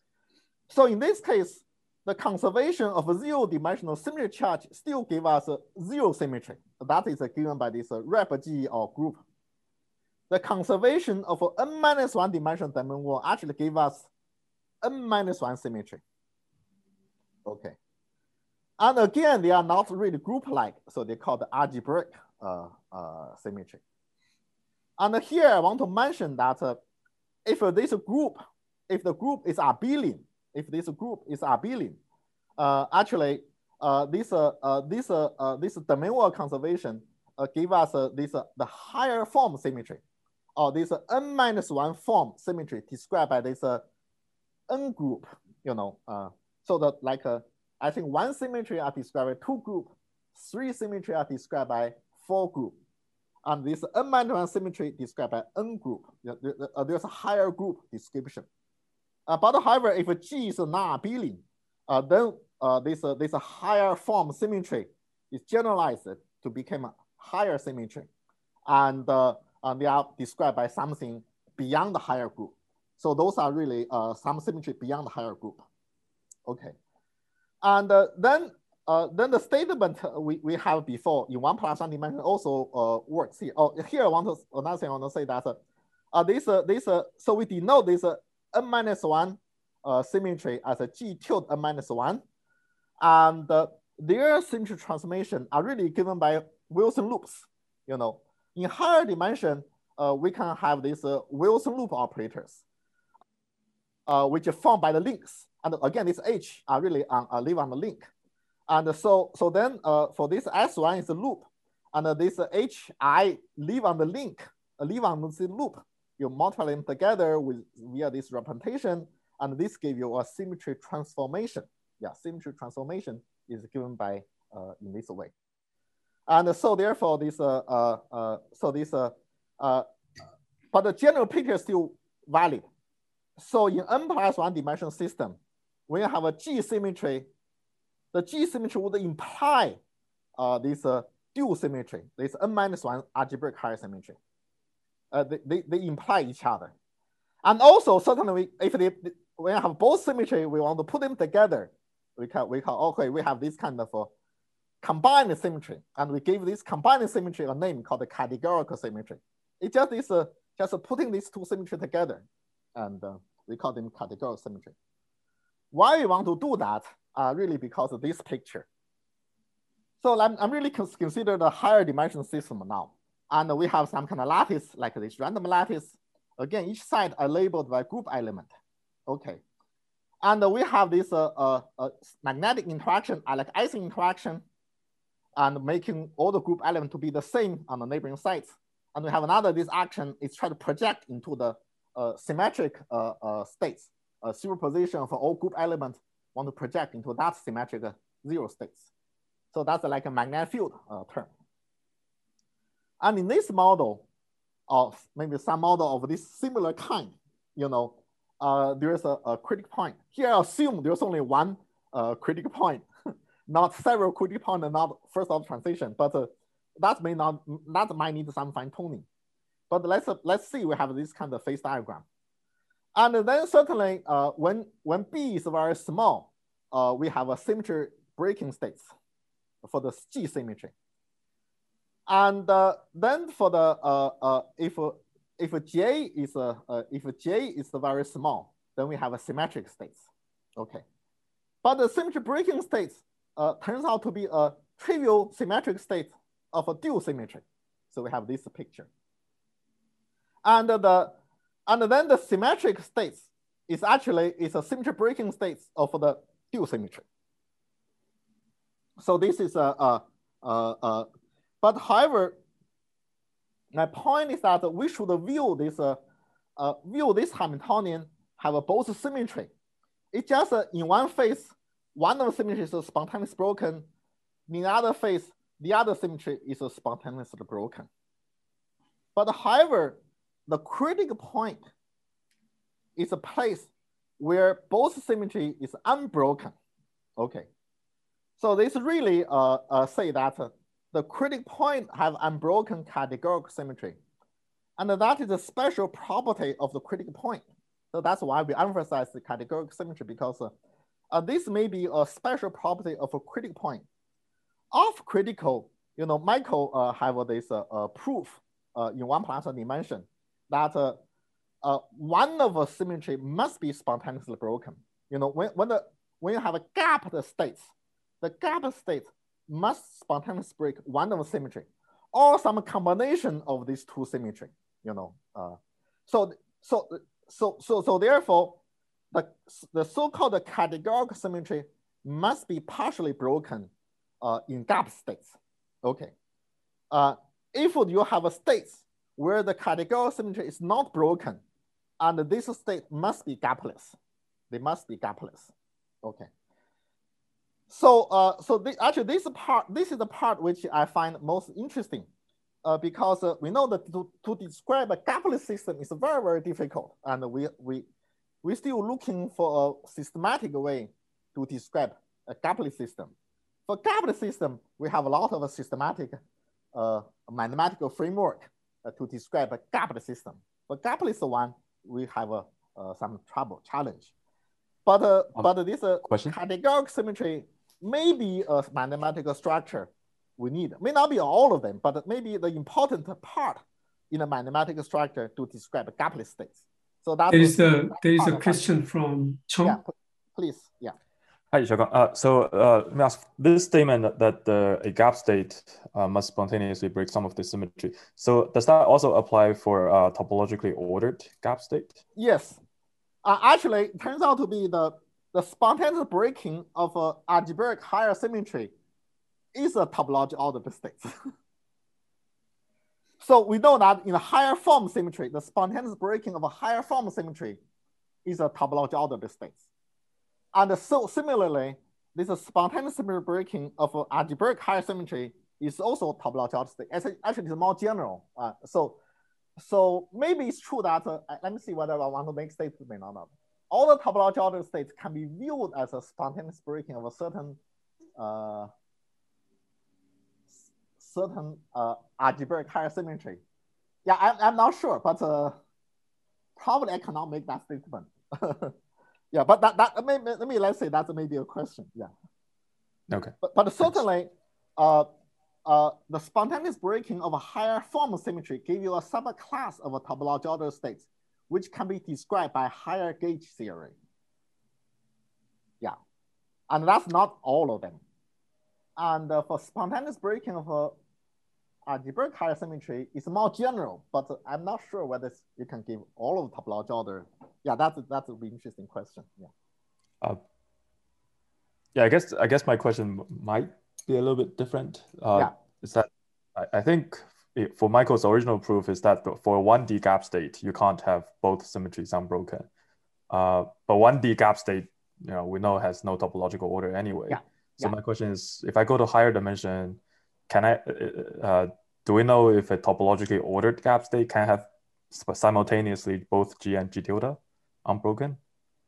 So in this case, the conservation of a zero dimensional symmetry charge still give us a zero symmetry. That is given by this rep G or group. the conservation of an n minus one dimensional domain will actually give us n minus one symmetry. Okay. And again, they are not really group-like, so they call the algebraic uh, uh, symmetry. And here I want to mention that uh, if this group, if the group is abelian, if this group is abelian, uh, actually uh, this uh, uh, this uh, uh, this domain wall conservation uh, give us uh, this uh, the higher form symmetry, or this uh, n minus one form symmetry described by this uh, n group. You know, uh, so that like uh, I think one symmetry are described by two group, three symmetry are described by four group. And this n minus one symmetry described by n group. There's a higher group description. Uh, but however, if G is not abelian, uh, then uh, this, uh, this higher form symmetry is generalized to become a higher symmetry. And, uh, and they are described by something beyond the higher group. So those are really uh, some symmetry beyond the higher group. Okay. And uh, then Uh, then the statement we, we have before in one plus one dimension also uh, works here. Oh, here I want to, another thing I want to say that uh, uh, this, uh, this uh, so we denote this uh, n minus one uh, symmetry as a G tilde n minus one. And uh, their symmetry transformation are really given by Wilson loops. You know, in higher dimension, uh, we can have these uh, Wilson loop operators, uh, which are formed by the links. And again, this H are really on, uh, live on the link. And so, so then uh, for this S one is a loop, and uh, this uh, H I live on the link, uh, live on this loop. You multiply them together with via this representation, and this gives you a symmetry transformation. Yeah, symmetry transformation is given by uh, in this way. And so therefore, this uh, uh, uh, so this uh, uh, but the general picture is still valid. So in n plus one dimensional system, when you have a G symmetry, the G symmetry would imply uh, this uh, dual symmetry, this n minus one algebraic higher symmetry. Uh, they, they, they imply each other. And also, certainly, if they, when you have both symmetry, we want to put them together. We can, we call, okay, we have this kind of uh, combined symmetry. And we give this combined symmetry a name called the categorical symmetry. It just is uh, just putting these two symmetry together. And uh, we call them categorical symmetry. Why we want to do that? Uh, really because of this picture. So I'm, I'm really cons consider the higher dimension system now. And we have some kind of lattice, like this random lattice. Again, each side are labeled by group element. Okay. And we have this uh, uh, uh, magnetic interaction, uh, like Ising interaction, and making all the group elements to be the same on the neighboring sites. And we have another, this action is try to project into the uh, symmetric uh, uh, states, a superposition for all group elements want to project into that symmetric zero states. So that's like a magnetic field uh, term. And in this model, of maybe some model of this similar kind, you know, uh, there's a, a critical point. Here I assume there's only one uh, critical point, not several critical points and not first order transition, but uh, that may not, that might need some fine tuning. But let's, uh, let's see, we have this kind of phase diagram. And then certainly, uh, when, when B is very small, uh, we have a symmetry breaking states for the G symmetry. And uh, then for the, uh, uh, if, if J is, uh, uh, if J is very small, then we have a symmetric states, okay. But the symmetry breaking states uh, turns out to be a trivial symmetric state of a dual symmetry. So we have this picture. And the, And then the symmetric states is actually is a symmetry breaking states of the dual symmetry. So this is a, a, a, a but however, my point is that we should view this uh, uh, view this Hamiltonian have a both symmetry. It's just uh, in one phase, one of the symmetries is spontaneously broken. In the other phase, the other symmetry is spontaneously broken. But however, the critical point is a place where both symmetry is unbroken. Okay, so this really uh, uh, say that uh, the critical point have unbroken categorical symmetry, and that is a special property of the critical point. So that's why we emphasize the categorical symmetry, because uh, uh, this may be a special property of a critical point. Off critical, you know, Michael uh, have this uh, uh, proof uh, in one plus one dimension. that uh, uh, one of the symmetry must be spontaneously broken. You know, when, when, the, when you have a gapped states, the gapped state must spontaneously break one of the symmetry or some combination of these two symmetry, you know. Uh, so, so, so, so, so therefore, the, the so-called categorical symmetry must be partially broken uh, in gap states, okay. Uh, if you have a states where the categorical symmetry is not broken, and this state must be gapless. They must be gapless. Okay. So, uh, so the, actually, this part, this is the part which I find most interesting, uh, because uh, we know that to, to describe a gapless system is very, very difficult, and we we we're still looking for a systematic way to describe a gapless system. For gapless system, we have a lot of systematic uh, mathematical framework uh, to describe a gapless system. For gapless one, we have uh, uh, some trouble, challenge. But, uh, um, but this uh, categorical symmetry may be a mathematical structure we need. May not be all of them, but maybe the important part in a mathematical structure to describe gapless states. So that's there is a there is a question from Chong. Yeah, please. Yeah. Hi, Xiaogang. Uh, so uh, let me ask, this statement that, that uh, a gap state uh, must spontaneously break some of the symmetry. So does that also apply for uh, topologically ordered gap state? Yes. Uh, actually, it turns out to be the, the spontaneous breaking of uh, algebraic higher symmetry is a topological ordered state. So we know that in a higher form symmetry, the spontaneous breaking of a higher form symmetry is a topological ordered state. And so similarly, this spontaneous symmetry breaking of uh, algebraic higher symmetry is also topological ordered state. Actually, it's more general. Uh, so, so maybe it's true that, uh, let me see whether I want to make states may not. Know. All the topological ordered states can be viewed as a spontaneous breaking of a certain uh, certain uh, algebraic higher symmetry. Yeah, I'm, I'm not sure, but uh, probably I cannot make that statement. Yeah, but that, that may, let me, let's say that's maybe a question, yeah. Okay. But, but certainly, uh, uh, the spontaneous breaking of a higher form symmetry give you a subclass of a topological ordered states, which can be described by higher gauge theory. Yeah, and that's not all of them. And uh, for spontaneous breaking of a algebraic higher symmetry is more general, but I'm not sure whether you can give all of the topological order. Yeah, that's that's a really interesting question. Yeah. Uh, yeah, I guess I guess my question might be a little bit different. Uh, yeah. Is that I, I think it, for Michael's original proof is that for a one D gap state you can't have both symmetries unbroken. Uh, but one D gap state, you know, we know has no topological order anyway. Yeah. So yeah. my question is, if I go to higher dimension, can I, uh, do we know if a topologically ordered gap state can have simultaneously both G and G tilde unbroken?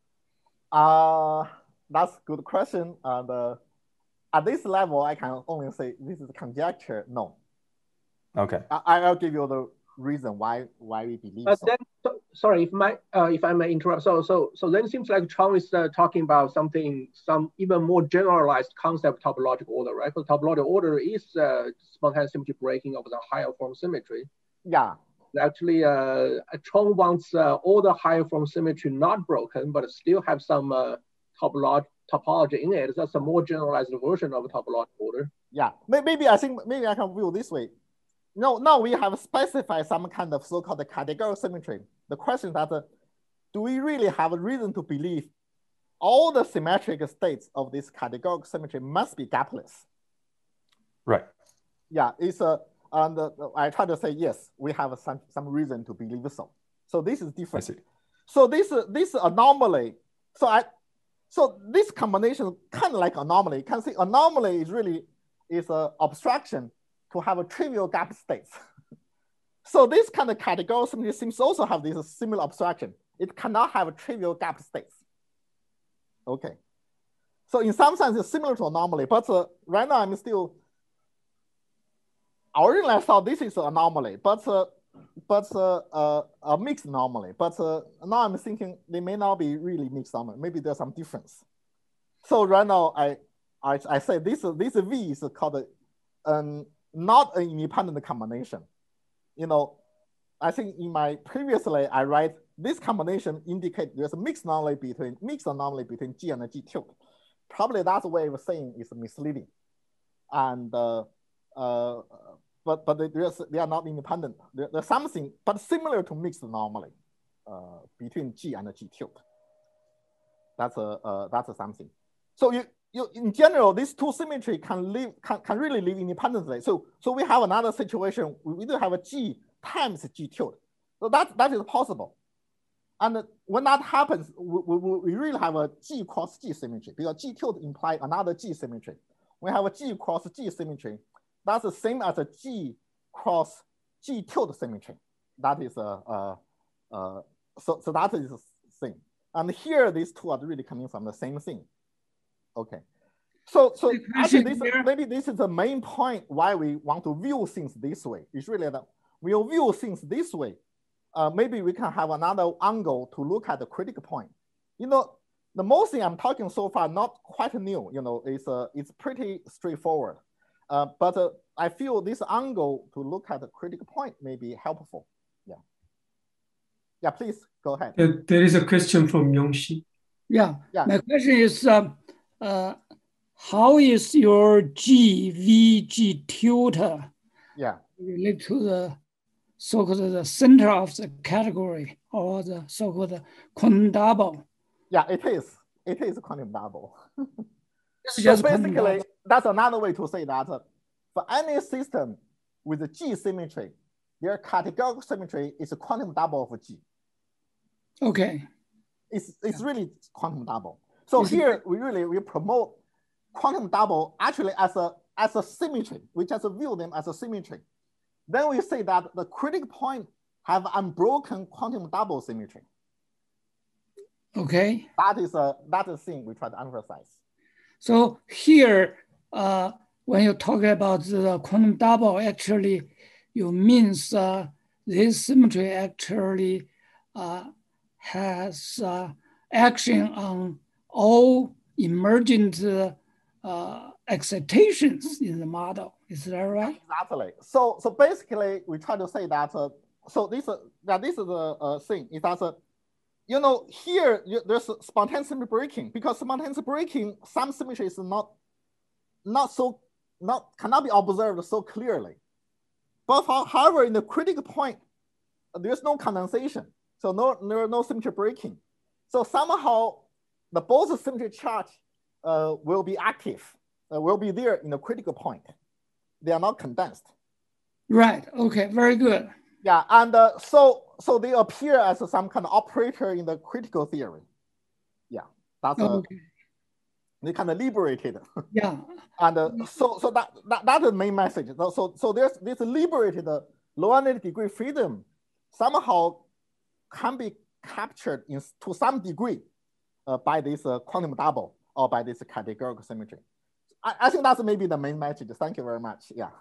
Uh, that's a good question. And uh, at this level, I can only say this is conjecture. No. Okay. I, I'll give you the reason why why we believe uh, so. Then, so, sorry, if my uh, if I may interrupt. So so so then it seems like Chong is uh, talking about something, some even more generalized concept of topological order, right? Because topological order is uh, spontaneous symmetry breaking of the higher form symmetry. Yeah. Actually, uh, Chong wants uh, all the higher form symmetry not broken, but still have some uh, topolog topology in it. That's a more generalized version of a topological order. Yeah, maybe I think maybe I can view this way. No, now we have specified some kind of so-called categorical symmetry. The question is that, uh, do we really have a reason to believe all the symmetric states of this categorical symmetry must be gapless? Right. Yeah, it's a, and uh, I try to say, yes, we have some, some reason to believe so. So this is different. I see. So this, uh, this anomaly, so I, so this combination kind of like anomaly. You can see anomaly is really is an abstraction to have a trivial gap states. So this kind of categorical symmetry seems to also have this similar abstraction. It cannot have a trivial gap states. Okay. So in some sense, it's similar to anomaly, but uh, right now I'm still, originally I thought this is an anomaly, but uh, but uh, uh, a mixed anomaly. But uh, now I'm thinking they may not be really mixed anomaly. Maybe there's some difference. So right now I I, I say this this V is called um, not an independent combination. You know, I think in my previously, I write this combination indicate there's a mixed anomaly between mixed anomaly between G and G tilde. Probably that way of saying is misleading. And uh, uh, but but there's, they are not independent. There, there's something, but similar to mixed anomaly uh, between G and G tilde. That's a uh, that's a something. So you you in general, these two symmetry can live can, can really live independently. So so we have another situation. We do have a G times G tilde. So that that is possible. And when that happens, we, we, we really have a G cross G symmetry because G tilde implies another G symmetry. We have a G cross G symmetry. That's the same as a G cross G tilde symmetry. That is a, a, a so, so that is the thing. And here, these two are really coming from the same thing. Okay. So, so actually, this, maybe this is the main point why we want to view things this way. It's really that we'll view things this way. Uh, maybe we can have another angle to look at the critical point. You know, the most thing I'm talking so far, not quite new, you know, it's, uh, it's pretty straightforward. Uh, but uh, I feel this angle to look at the critical point may be helpful. Yeah. Yeah, please go ahead. Uh, there is a question from Yongxi. Yeah. Yeah. My question is, um, uh, how is your G V G tilde yeah. related to the so-called the center of the category or the so-called quantum double? Yeah, it is. It is quantum double. It's so just basically, that's another way to say that uh, for any system with a G symmetry, their categorical symmetry is a quantum double of G. Okay. It's, it's really quantum double. So is here, it? we really we promote quantum double actually as a, as a symmetry. We just view them as a symmetry. Then we say that the critical point have unbroken quantum double symmetry. Okay. That is a that is thing we try to emphasize. So here, uh, when you talk about the quantum double, actually, you means uh, this symmetry actually uh, has uh, action on all emergent uh, excitations in the model. Is that right? Exactly. So, so basically, we try to say that. Uh, so this, uh, that this is a, a thing. Is that, uh, you know, here you, there's spontaneous symmetry breaking because spontaneous breaking, some symmetry is not, not so, not cannot be observed so clearly. But for, however, in the critical point, there's no condensation, so no, there are no symmetry breaking. So somehow, the both symmetry charge uh, will be active, uh, will be there in the critical point. They are not condensed. Right. Okay. Very good. Yeah, and uh, so so they appear as some kind of operator in the critical theory. Yeah, that's okay. A, they kind of liberated. Yeah. And uh, so so that, that that's the main message. So so there's this liberated low analytic degree freedom somehow can be captured in to some degree uh, by this uh, quantum double or by this categorical symmetry. I, I think that's maybe the main message. Thank you very much. Yeah.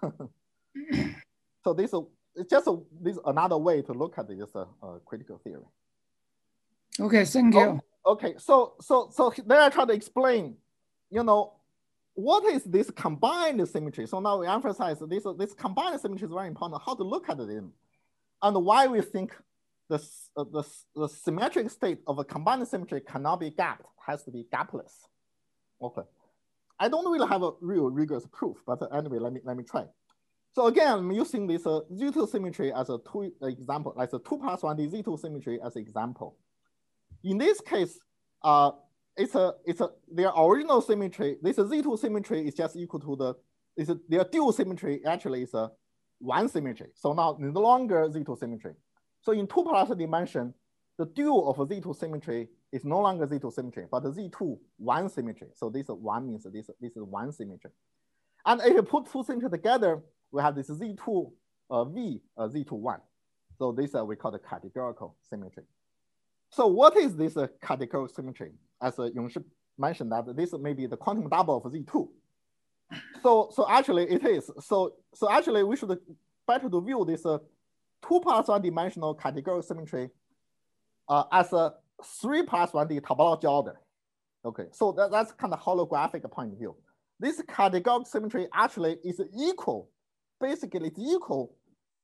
So this is it's just a, this another way to look at this uh, uh, critical theory. Okay, thank you. Oh, okay, so so so then I try to explain, you know, what is this combined symmetry? So now we emphasize this this combined symmetry is very important. How to look at them, and why we think the uh, the the symmetric state of a combined symmetry cannot be gapped, has to be gapless. Okay. I don't really have a real rigorous proof, but anyway, let me let me try. So again, I'm using this uh, Z two symmetry as a two example, as a two plus one D Z two symmetry as an example. In this case, uh, it's a it's a their original symmetry. This Z two symmetry is just equal to the is their dual symmetry actually is a one symmetry. So now no longer Z two symmetry. So in two plus dimension, the dual of a Z two symmetry is no longer Z two symmetry, but the Z two one symmetry. So this one means this, this is one symmetry. And if you put two symmetry together, we have this Z two uh, V uh, Z two one. So this uh, we call the categorical symmetry. So what is this uh, categorical symmetry? As uh, Yongxi mentioned that this may be the quantum double of Z two. So, so actually it is. So, so actually we should better to view this uh, two plus one dimensional categorical symmetry uh, as a three plus one D topology order. Okay, so that, that's kind of holographic point of view. This categorical symmetry actually is equal, basically it's equal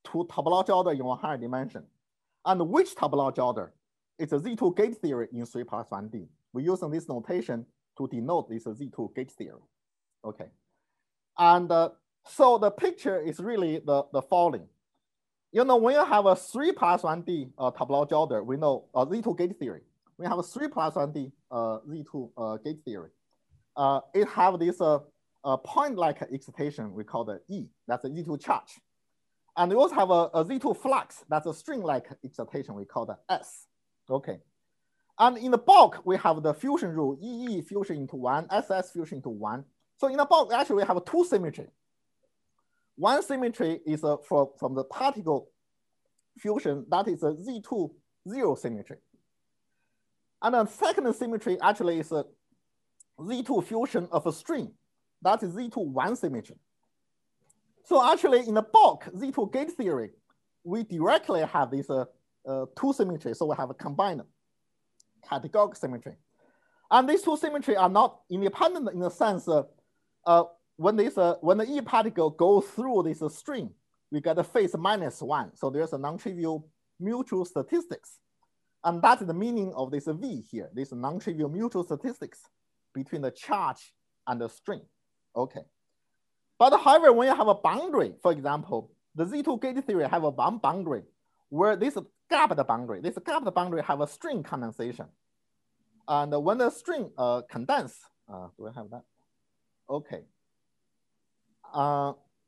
to topological order in one higher dimension. And which topological order? It's a Z two gate theory in three plus one D. We're using this notation to denote this Z two gate theory. Okay. And uh, so the picture is really the, the following. You know, when you have a three plus one D uh, topological order, we know uh, Z two gate theory. We have a three plus one D uh, Z two uh, gate theory. Uh, it have this uh, uh, point-like excitation, we call the E, that's a Z two charge. And we also have a, a Z two flux, that's a string-like excitation, we call the S. Okay. And in the bulk, we have the fusion rule, E E fusion into one, S S fusion into one. So in the bulk, actually, we have two symmetry. One symmetry is uh, for, from the particle fusion, that is a Z two zero symmetry. And the second symmetry actually is a Z two fusion of a string, that is Z two one symmetry. So actually, in the bulk Z two gate theory, we directly have these uh, uh, two symmetries. So we have a combined categorical symmetry. And these two symmetries are not independent in the sense uh, uh, when, this, uh, when the E particle goes through this uh, string, we get a phase minus one. So there's a non-trivial mutual statistics. And that's the meaning of this V here, this non-trivial mutual statistics between the charge and the string. Okay. But however, when you have a boundary, for example, the Z two gate theory have a one boundary where this gapped boundary, this gapped boundary have a string condensation. And when the string uh, condense, uh, do I have that? Okay. Uh,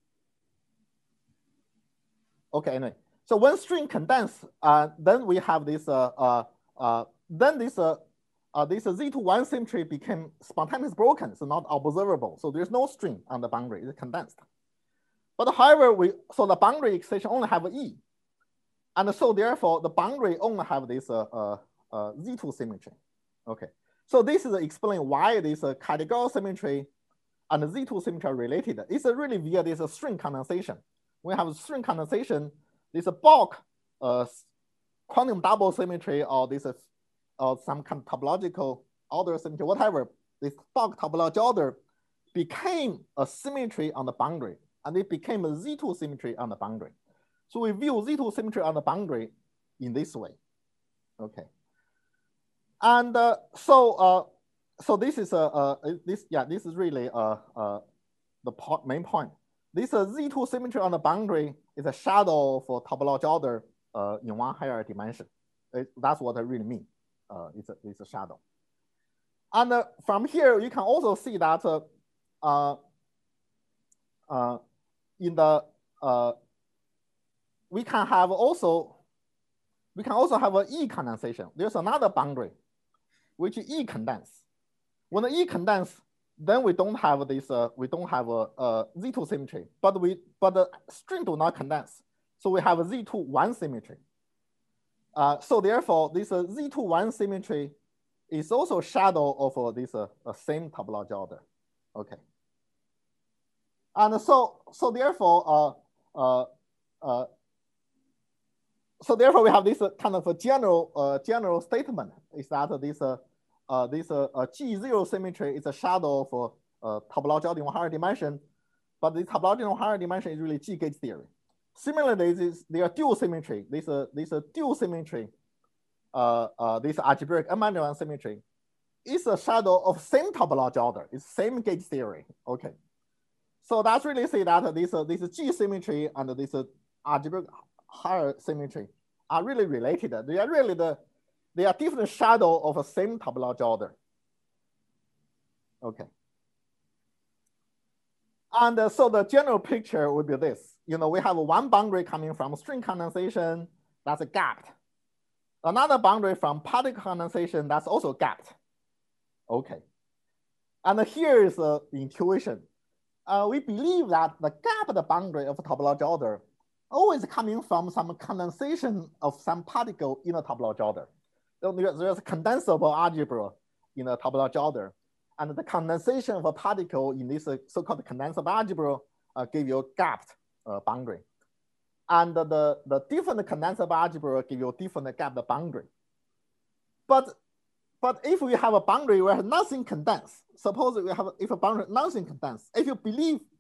okay, anyway. So when string condense, uh, then we have this, uh, uh, uh, then this, uh, uh, this Z two one symmetry became spontaneously broken, so not observable. So there's no string on the boundary, it's condensed. But however, we, so the boundary excitation only have E. And so therefore, the boundary only have this uh, uh, uh, Z two symmetry. Okay, so this is explain why this uh, categorical symmetry and the Z two symmetry are related. It's really via this uh, string condensation. We have string condensation, this uh, bulk uh, quantum double symmetry or this uh, or some kind of topological order symmetry, whatever. This bulk topological order became a symmetry on the boundary, and it became a Z two symmetry on the boundary. So we view Z two symmetry on the boundary in this way. Okay. And uh, so, uh, so this is a uh, uh, this yeah this is really uh, uh, the po main point. This uh, Z two symmetry on the boundary is a shadow for topological order uh, in one higher dimension. It, that's what I really mean. Uh, it's a it's a shadow. And uh, from here you can also see that uh, uh, uh, in the uh, we can have also we can also have an E condensation. There's another boundary, which is E condense. When the E condense, then we don't have this. Uh, we don't have a, a Z two symmetry, but we but the string do not condense, so we have a Z two one symmetry. Uh, so therefore, this uh, Z two one symmetry is also shadow of uh, this uh, uh, same topological order. Okay. And so so therefore, uh, uh, uh, so therefore we have this uh, kind of a general uh, general statement is that uh, this uh, uh, this uh, uh, G zero symmetry is a shadow of uh, topological order in one higher dimension, but the topological in one higher dimension is really G gate theory. Similarly, this they are dual symmetry. This uh, this uh, dual symmetry, uh, uh, this algebraic M minus one symmetry, is a shadow of same topological order. It's same gate theory. Okay, so that's really say that this uh, this G symmetry and this uh, algebraic higher symmetry are really related. They are really the they are different shadow of a same topological order. Okay. And uh, so the general picture would be this. You know, we have one boundary coming from string condensation, that's a gapped. Another boundary from particle condensation, that's also gapped. Okay. And here is the intuition. Uh, we believe that the gapped boundary of a topological order always coming from some condensation of some particle in a topological order. So there's a condensable algebra in a topological order. And the condensation of a particle in this uh, so-called condensable algebra uh, give you a gapped uh, boundary. And the, the, the different condensable algebra give you a different gapped boundary. But, but if we have a boundary where nothing condensed, suppose we have if a boundary nothing condensed, if you believe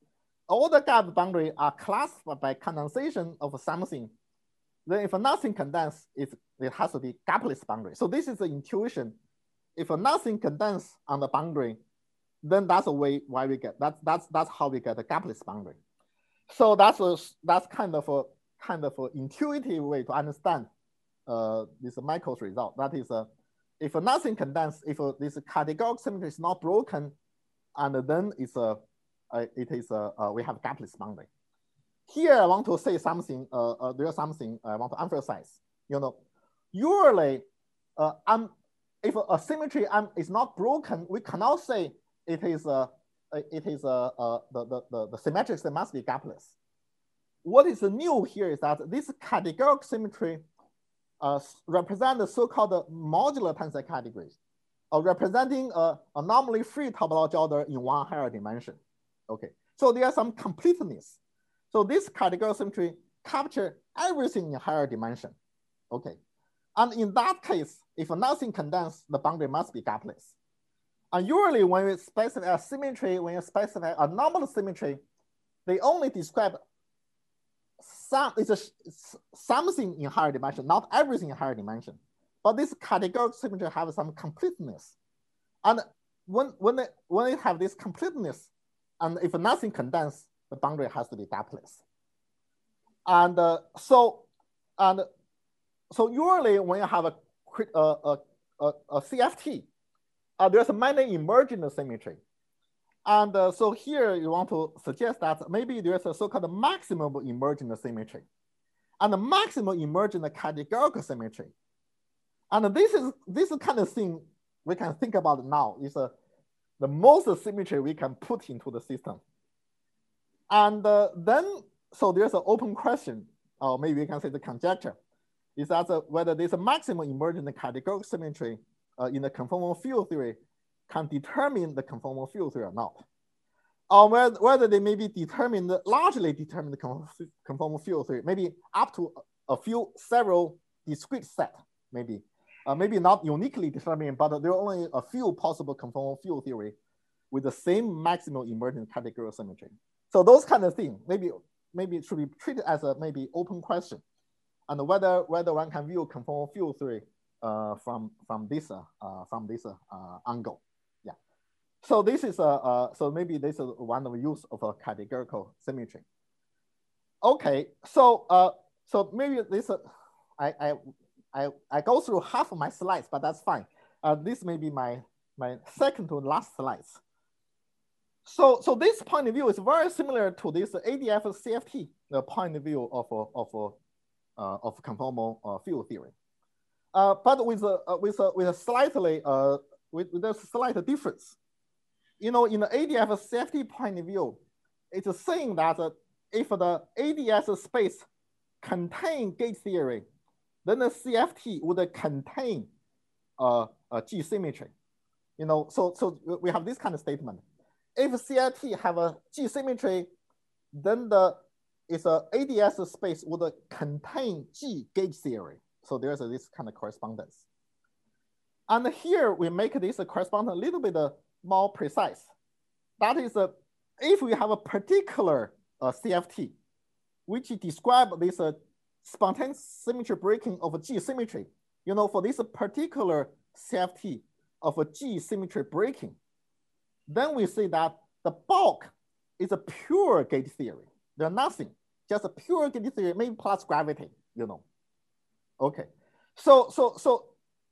all the gap boundary are classified by condensation of something, then if nothing condense, it, it has to be gapless boundary. So this is the intuition. If nothing condense on the boundary, then that's the way why we get that's that's that's how we get a gapless boundary. So that's a that's kind of a kind of an intuitive way to understand uh, this Michael's result. That is, uh, if nothing condense, if uh, this categorical symmetry is not broken, and then it's a uh, it is a uh, we have gapless boundary. Here I want to say something. Uh, uh, there's something I want to emphasize. You know, usually, uh, um, if a symmetry um, is not broken, we cannot say it is a it is a, a the, the the the symmetric that must be gapless. What is new here is that this categorical symmetry uh, represent the so-called modular tensor categories, or representing a anomaly free topology order in one higher dimension. Okay, so there are some completeness. So this categorical symmetry capture everything in higher dimension. Okay, and in that case, if nothing condense, the boundary must be gapless. And usually when we specify a symmetry, when you specify a normal symmetry, they only describe some, it's, a, it's something in higher dimension, not everything in higher dimension. But this categorical symmetry have some completeness. And when, when, they, when they have this completeness, and if nothing condense, the boundary has to be gapless. And uh, so, and so usually when you have a, a, a, a C F T, uh, there's many emergent symmetry. And uh, so here you want to suggest that maybe there's a so-called maximum emergent symmetry and the maximum emergent categorical symmetry. And this is this kind of thing we can think about now is uh, the most symmetry we can put into the system. And uh, then, so there's an open question, or maybe we can say the conjecture, is that uh, whether there's a maximum emergent categorical symmetry uh, in the conformal field theory can determine the conformal field theory or not. Or whether, whether they may be determined, largely determine the conformal field theory, maybe up to a few, several discrete set, maybe. Uh, maybe not uniquely determined, but there are only a few possible conformal field theory with the same maximum emergent categorical symmetry. So those kind of things, maybe, maybe it should be treated as a maybe open question. And whether, whether one can view conformal field theory uh, from, from this, uh, from this uh, angle. Yeah. So this is, a, uh, so maybe this is one of the use of a categorical symmetry. Okay, so, uh, so maybe this, uh, I, I, I, I go through half of my slides, but that's fine. Uh, this may be my, my second to last slides. So, so this point of view is very similar to this A D F C F T, the point of view of, of, uh, of conformal uh, field theory. Uh, but with a, uh, with, a, with a slightly, uh, with, with a slight difference. You know, in the A D F C F T point of view, it's saying that uh, if the A D S space contain gauge theory, then the C F T would contain uh, a G symmetry. You know, so, so we have this kind of statement. If C F T have a G symmetry, then the it's a A D S space would contain G gauge theory. So there's a, this kind of correspondence. And here we make this correspondence a little bit uh, more precise. That is, uh, if we have a particular uh, C F T, which describe this uh, spontaneous symmetry breaking of a G symmetry, you know, for this particular C F T of a G symmetry breaking, then we say that the bulk is a pure gauge theory. There's nothing, just a pure gauge theory, maybe plus gravity, you know. Okay, so so so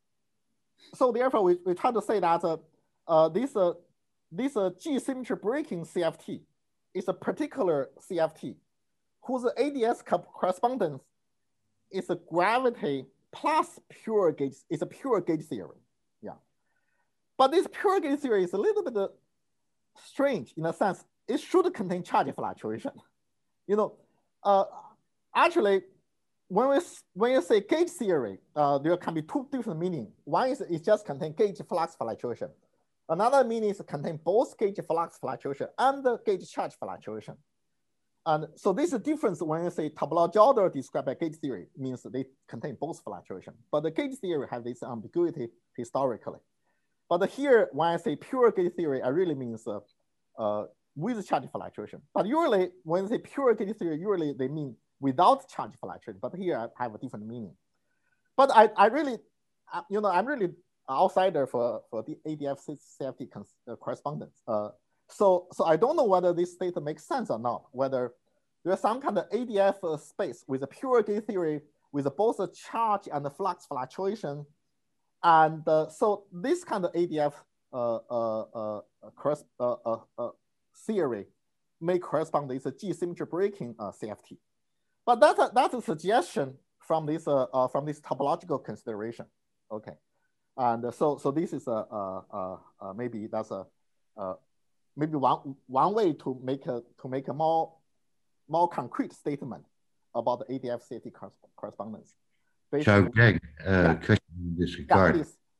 so therefore we, we try to say that uh, uh, this uh, this uh, G symmetry breaking C F T is a particular C F T whose A D S correspondence is a gravity plus pure gauge. It's a pure gauge theory, yeah. But this pure gauge theory is a little bit uh, strange in a sense. It should contain charge fluctuation. You know, uh, actually, when we when you say gauge theory, uh, there can be two different meanings. One is it just contain gauge flux fluctuation. Another meaning is contain both gauge flux fluctuation and the gauge charge fluctuation. And so this is a difference when you say topology order described by gauge theory means they contain both fluctuation. But the gauge theory has this ambiguity historically. But here, when I say pure gauge theory, I really means uh, uh, with charge fluctuation. But usually when they say pure gauge theory, usually they mean without charge fluctuation. But here I have a different meaning. But I, I really, you know, I'm really outsider for, for the A D F C F T correspondence. Uh, so, so I don't know whether this data makes sense or not, whether there's some kind of A D F space with a pure gauge theory with both the charge and the flux fluctuation. And uh, so this kind of A D F uh, uh, uh, uh, uh, uh, theory may correspond to this G symmetry breaking uh, C F T. But that's a, that's a suggestion from this uh, uh, from this topological consideration. Okay, and uh, so so this is a uh, uh, uh, maybe that's a uh, maybe one one way to make a to make a more more concrete statement about the A D F C F T correspondence. So, Greg, uh, yeah. question in this regard.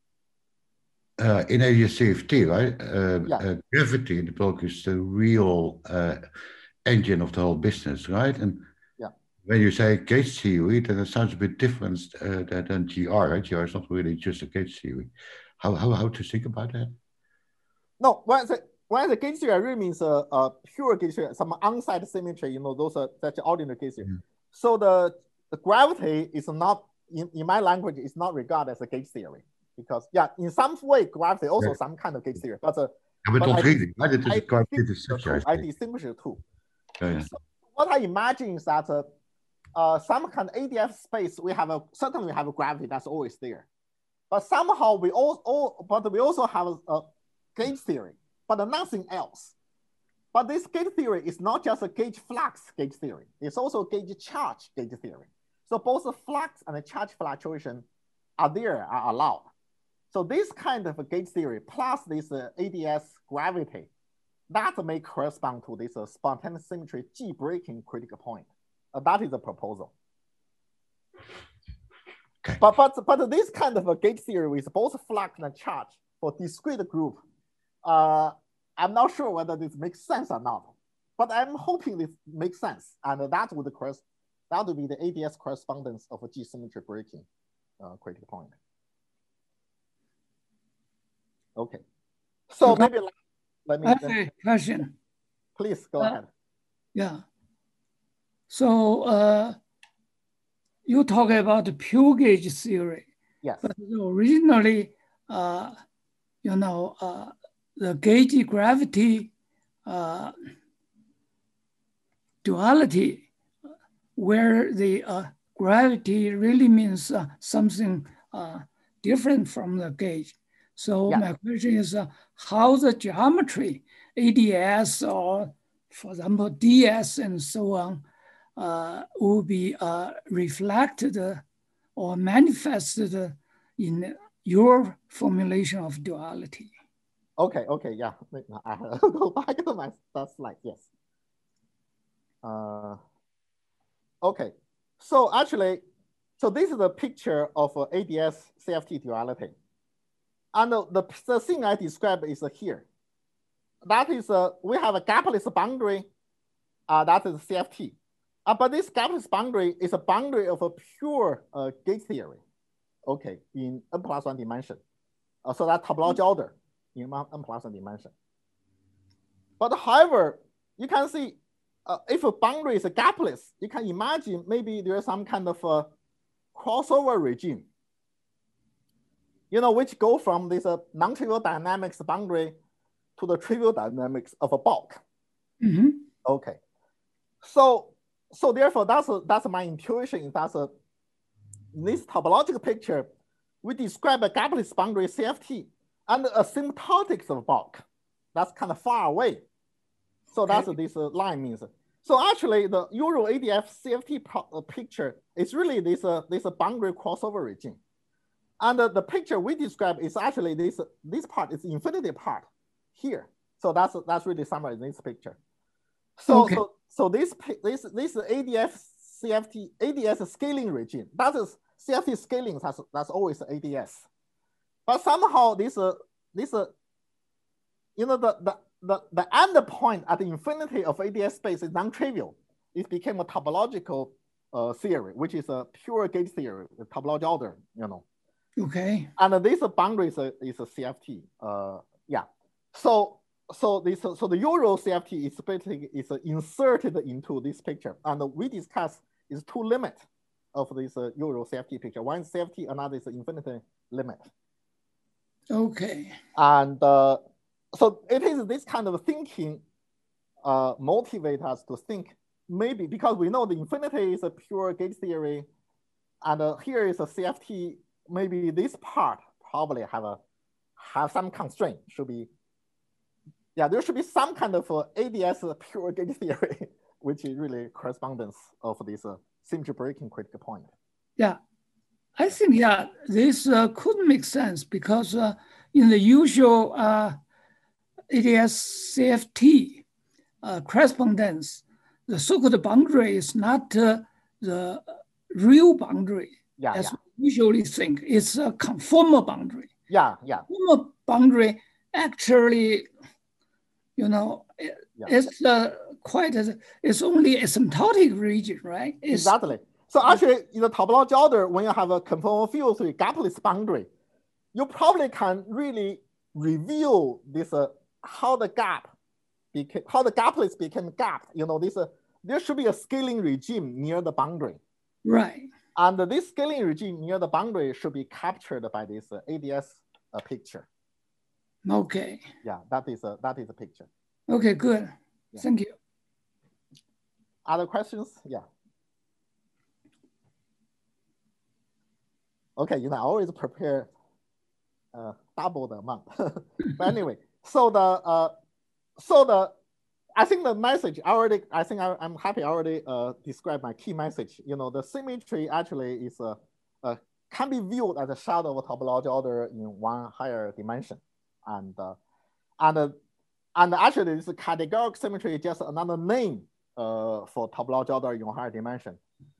Yeah, uh, in A D F C F T, right? Uh, yeah. uh, gravity in the bulk is the real uh, engine of the whole business, right? And yeah. when you say gauge theory, then it sounds a bit different uh, than, than G R, right? G R is not really just a gauge theory. How, how, how to think about that? No, when the, when the gauge theory really means a, a pure gauge theory, some on-site symmetry, you know, those are such ordinary gauge theory. Mm. So the, the gravity is not, in, in my language, is not regarded as a gauge theory. Because, yeah, in some way, gravity also yeah. some kind of gauge theory. But, uh, yeah, but, but I, really, I, I, distinguish I distinguish the two. Oh, yeah. So what I imagine is that uh, uh, some kind of A D F space, we have a, certainly we have a gravity that's always there. But somehow we all, all but we also have a, a gauge theory, but nothing else. But this gauge theory is not just a gauge flux gauge theory. It's also gauge charge gauge theory. So both the flux and the charge fluctuation are there, are allowed. So this kind of a gauge theory plus this uh, A D S gravity, that may correspond to this uh, spontaneous symmetry G breaking critical point. Uh, that is the proposal. Okay. But, but, but this kind of a gauge theory with both flux and charge for discrete group, uh, I'm not sure whether this makes sense or not. But I'm hoping this makes sense. And that would, that would be the A D S correspondence of a G symmetry breaking uh, critical point. Okay, so okay. maybe let me. I have a question. Please go uh, ahead. Yeah. So uh, you talk about the pure gauge theory. Yes. But originally, uh, you know, uh, the gauge gravity uh, duality, where the uh, gravity really means uh, something uh, different from the gauge. So yeah. my question is uh, how the geometry, A D S or for example, D S and so on, uh, will be uh, reflected or manifested in your formulation of duality. Okay, okay, yeah. I'll go back to my slide, yes. Uh, okay, so actually, so this is a picture of uh, A D S C F T duality. And the, the, the thing I described is uh, here. That is, uh, we have a gapless boundary, uh, that is C F T. Uh, but this gapless boundary is a boundary of a pure uh, gauge theory, okay, in n plus one dimension. Uh, so that topology order in n plus one dimension. But however, you can see uh, if a boundary is gapless, you can imagine maybe there's some kind of a crossover regime, you know, which go from this uh, non-trivial dynamics boundary to the trivial dynamics of a bulk. Mm-hmm. Okay, so so therefore that's a, that's my intuition. That's a in this topological picture, we describe a gapless boundary C F T and asymptotics of bulk. That's kind of far away. So okay. that's what this uh, line means. So actually, the Euro A D F C F T uh, picture is really this uh, this uh, boundary crossover regime. And uh, the picture we describe is actually this, uh, this part is infinity part here. So that's, that's really summarized in this picture. So, okay. so, so this, this, this A D F C F T, A D S scaling regime, that is C F T scaling, that's, that's always A D S. But somehow this, uh, this uh, you know, the, the, the, the end point at the infinity of A D S space is non-trivial. It became a topological uh, theory, which is a pure gauge theory, the topology order, you know. Okay. And this boundary is a, is a C F T. Uh, yeah. So so this so the Euro C F T is basically is inserted into this picture, and we discuss is two limits of this uh, Euro C F T picture. One is C F T, another is infinity limit. Okay. And uh, so it is this kind of thinking uh, motivate us to think maybe, because we know the infinity is a pure gauge theory, and uh, here is a C F T. Maybe this part probably have a have some constraint. Should be, yeah, there should be some kind of uh, A D S pure gauge theory, which is really correspondence of this uh, symmetry breaking critical point. Yeah, I think yeah, this uh, could make sense because uh, in the usual uh, A D S C F T uh, correspondence, the so-called boundary is not uh, the real boundary. Yeah, as yeah. we usually think. It's a conformal boundary. Yeah, yeah. Conformal boundary actually, you know, it, yeah. it's uh, quite, a, it's only asymptotic region, right? It's, exactly. So actually, in the topology order, when you have a conformal field with gapless boundary, you probably can really reveal this, uh, how the gap, became, how the gapless became gapped. You know, this, uh, there should be a scaling regime near the boundary. Right. And this scaling regime near the boundary should be captured by this uh, A D S uh, picture. Okay. Yeah, that is a, that is a picture. Okay, good. Yeah. Thank you. Other questions? Yeah. Okay, you know, I always prepare uh, double the amount. But anyway, so the uh, so the I think the message I already I think I, I'm happy I already uh, described my key message. You know, the symmetry actually is a, a can be viewed as a shadow of a topology order in one higher dimension, and uh, and uh, and actually this categorical symmetry is just another name uh, for topology order in one higher dimension.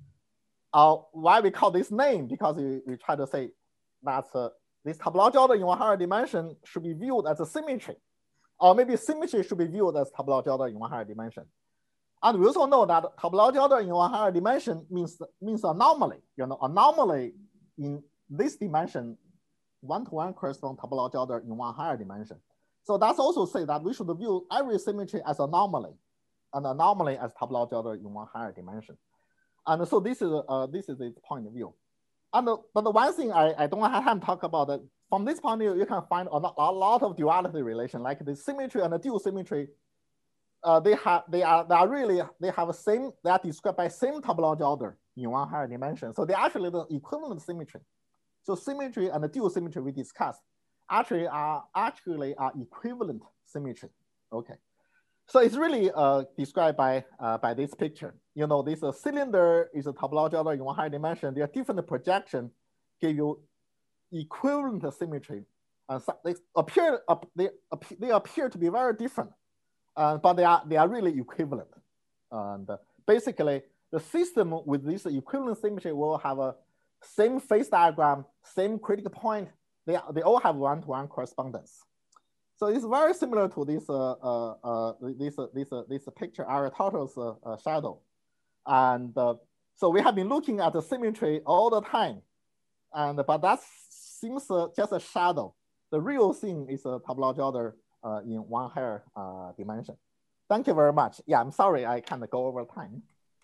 Uh, why we call this name? Because we, we try to say that uh, this topology order in one higher dimension should be viewed as a symmetry, or maybe symmetry should be viewed as topology order in one higher dimension. And we also know that topology order in one higher dimension means means anomaly. You know, anomaly in this dimension, one-to-one corresponds topology order in one higher dimension. So that's also say that we should view every symmetry as anomaly, an anomaly as topology order in one higher dimension. And so this is uh, this is its point of view. And the, but the one thing I, I don't have time to talk about that from this point of view, you can find a, a lot of duality relation, like the symmetry and the dual symmetry. Uh, they have they are they are really they have a same they are described by same topology order in one higher dimension. So they actually the equivalent symmetry. So symmetry and the dual symmetry we discussed actually are actually are equivalent symmetry. Okay. So it's really uh, described by, uh, by this picture. You know, this uh, cylinder is a topology order in one higher dimension. Their different projection give you equivalent symmetry. Uh, so they appear uh, they, they appear to be very different, uh, but they are they are really equivalent. And uh, basically, the system with this equivalent symmetry will have a same phase diagram, same critical point. They they all have one-to-one correspondence. So it's very similar to this uh, uh, uh, this uh, this uh, this picture Aristotle's uh, uh, shadow, and uh, so we have been looking at the symmetry all the time, and but that seems uh, just a shadow. The real thing is a topology order uh, in one higher uh, dimension. Thank you very much. Yeah, I'm sorry I can't go over time.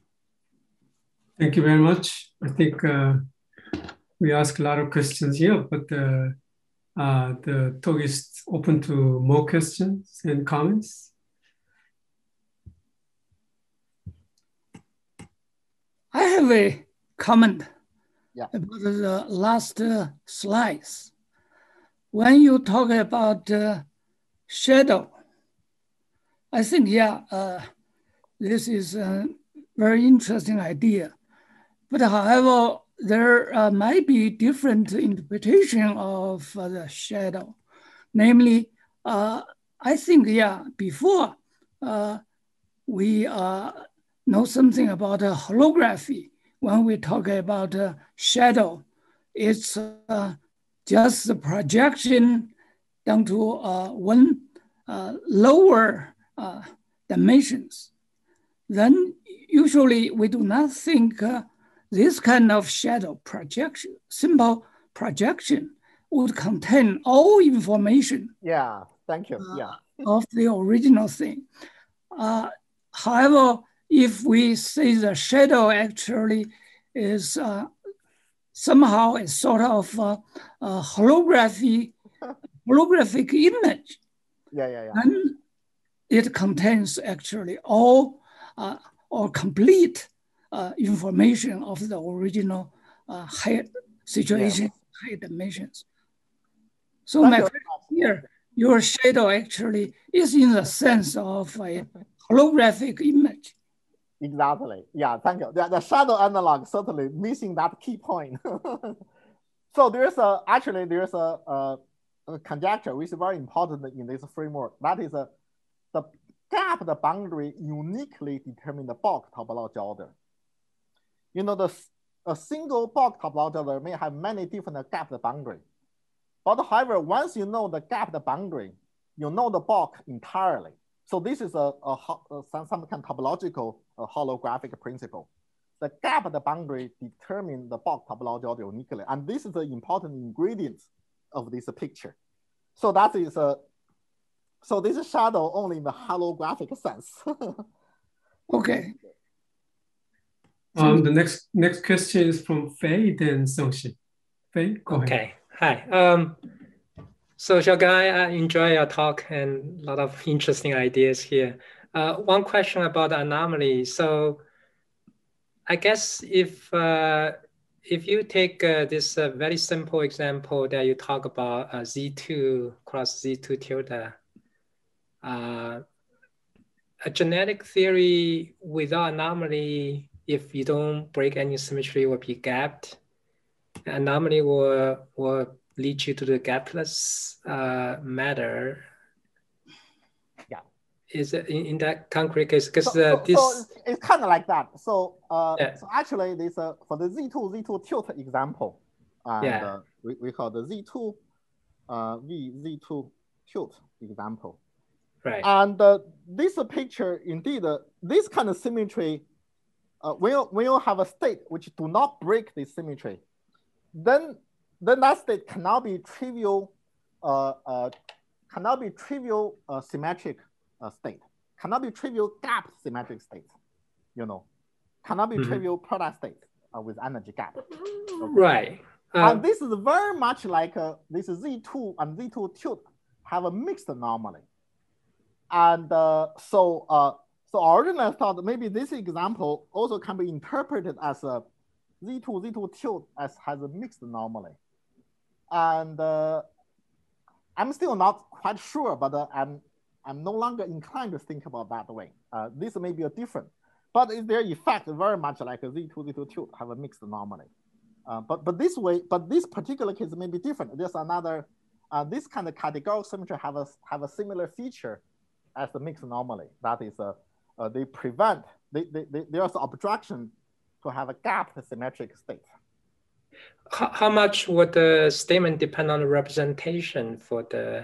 Thank you very much. I think uh, we asked a lot of questions here, but. Uh, Uh, the talk is open to more questions and comments. I have a comment yeah. about the last uh, slides. When you talk about uh, shadow, I think, yeah, uh, this is a very interesting idea. But however, there uh, might be different interpretation of uh, the shadow. Namely, uh, I think, yeah, before uh, we uh, know something about uh, holography, when we talk about uh, shadow, it's uh, just the projection down to uh, one uh, lower uh, dimensions. Then usually we do not think uh, this kind of shadow projection, simple projection, would contain all information. Yeah, thank you. Uh, yeah. of the original thing. Uh, however, if we say the shadow actually is uh, somehow a sort of uh, a holography, holographic image, yeah, yeah, yeah. then it contains actually all uh, or complete uh, information of the original uh, high situation, yes. high dimensions. So Thank my question here, your shadow actually is in the sense of a holographic image. Exactly. Yeah, thank you. The, the shadow analog certainly missing that key point. So there's a actually there's a, a, a conjecture which is very important in this framework. That is a the gap the boundary uniquely determine the bulk topology order. You know, the a single bulk topology order may have many different gap the boundary. But however, once you know the gap the boundary, you know the bulk entirely. So this is a, a, a some, some kind of topological uh, holographic principle. The gap the boundary determine the bulk topology order uniquely. And this is the important ingredient of this picture. So that is a, so this is shadow only in the holographic sense. Okay. Um, the next next question is from Fei, then Songxin. Fei, go ahead. Okay, hi. Um, so Xiaogang, I enjoy your talk and a lot of interesting ideas here. Uh, one question about the anomaly. So I guess if uh, if you take uh, this uh, very simple example that you talk about uh, Z two cross Z two tilde, uh, a genetic theory without anomaly, if you don't break any symmetry, will be gapped. The anomaly will, will lead you to the gapless uh, matter. Yeah. Is it in, in that concrete case? Because so, uh, so, this so it's kind of like that. So, uh, yeah. so actually, this uh, for the Z two Z two tilt example, and yeah. uh, we, we call the Z two uh, V Z two tilt example. Right. And uh, this picture, indeed, uh, this kind of symmetry, uh, when, you, when you have a state which do not break this symmetry, then, then that state cannot be trivial, uh, uh, cannot be trivial uh, symmetric uh, state, cannot be trivial gap symmetric state, you know, cannot be mm-hmm. trivial product state uh, with energy gap. Okay. Right. Um, and this is very much like uh, this Z two and Z two tilt have a mixed anomaly. And uh, so, uh, so originally I thought maybe this example also can be interpreted as a Z two Z two tilt as has a mixed anomaly. And uh, I'm still not quite sure, but uh, I'm I'm no longer inclined to think about that way. Uh, this may be a different, but is their effect very much like a Z two Z two tilt have a mixed anomaly. Uh, but but this way, but this particular case may be different. There's another, uh, this kind of categorical symmetry have a have a similar feature as the mixed anomaly. That is, uh, uh, they prevent, they, they, they, there's obstruction to have a gap symmetric state. How, how much would the statement depend on the representation for the,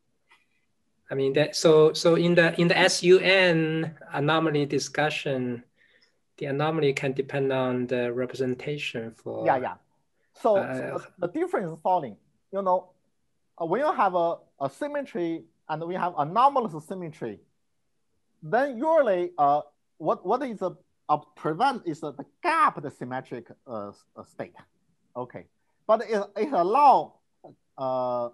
I mean, that, so so in the in the S U N anomaly discussion, the anomaly can depend on the representation for. Yeah, yeah. So, uh, so the difference is following, you know, uh, when you have a, a symmetry and we have anomalous symmetry, then usually uh, what, what is a, a prevent is a, the gap the symmetric uh, state. Okay, but it, it allow, uh,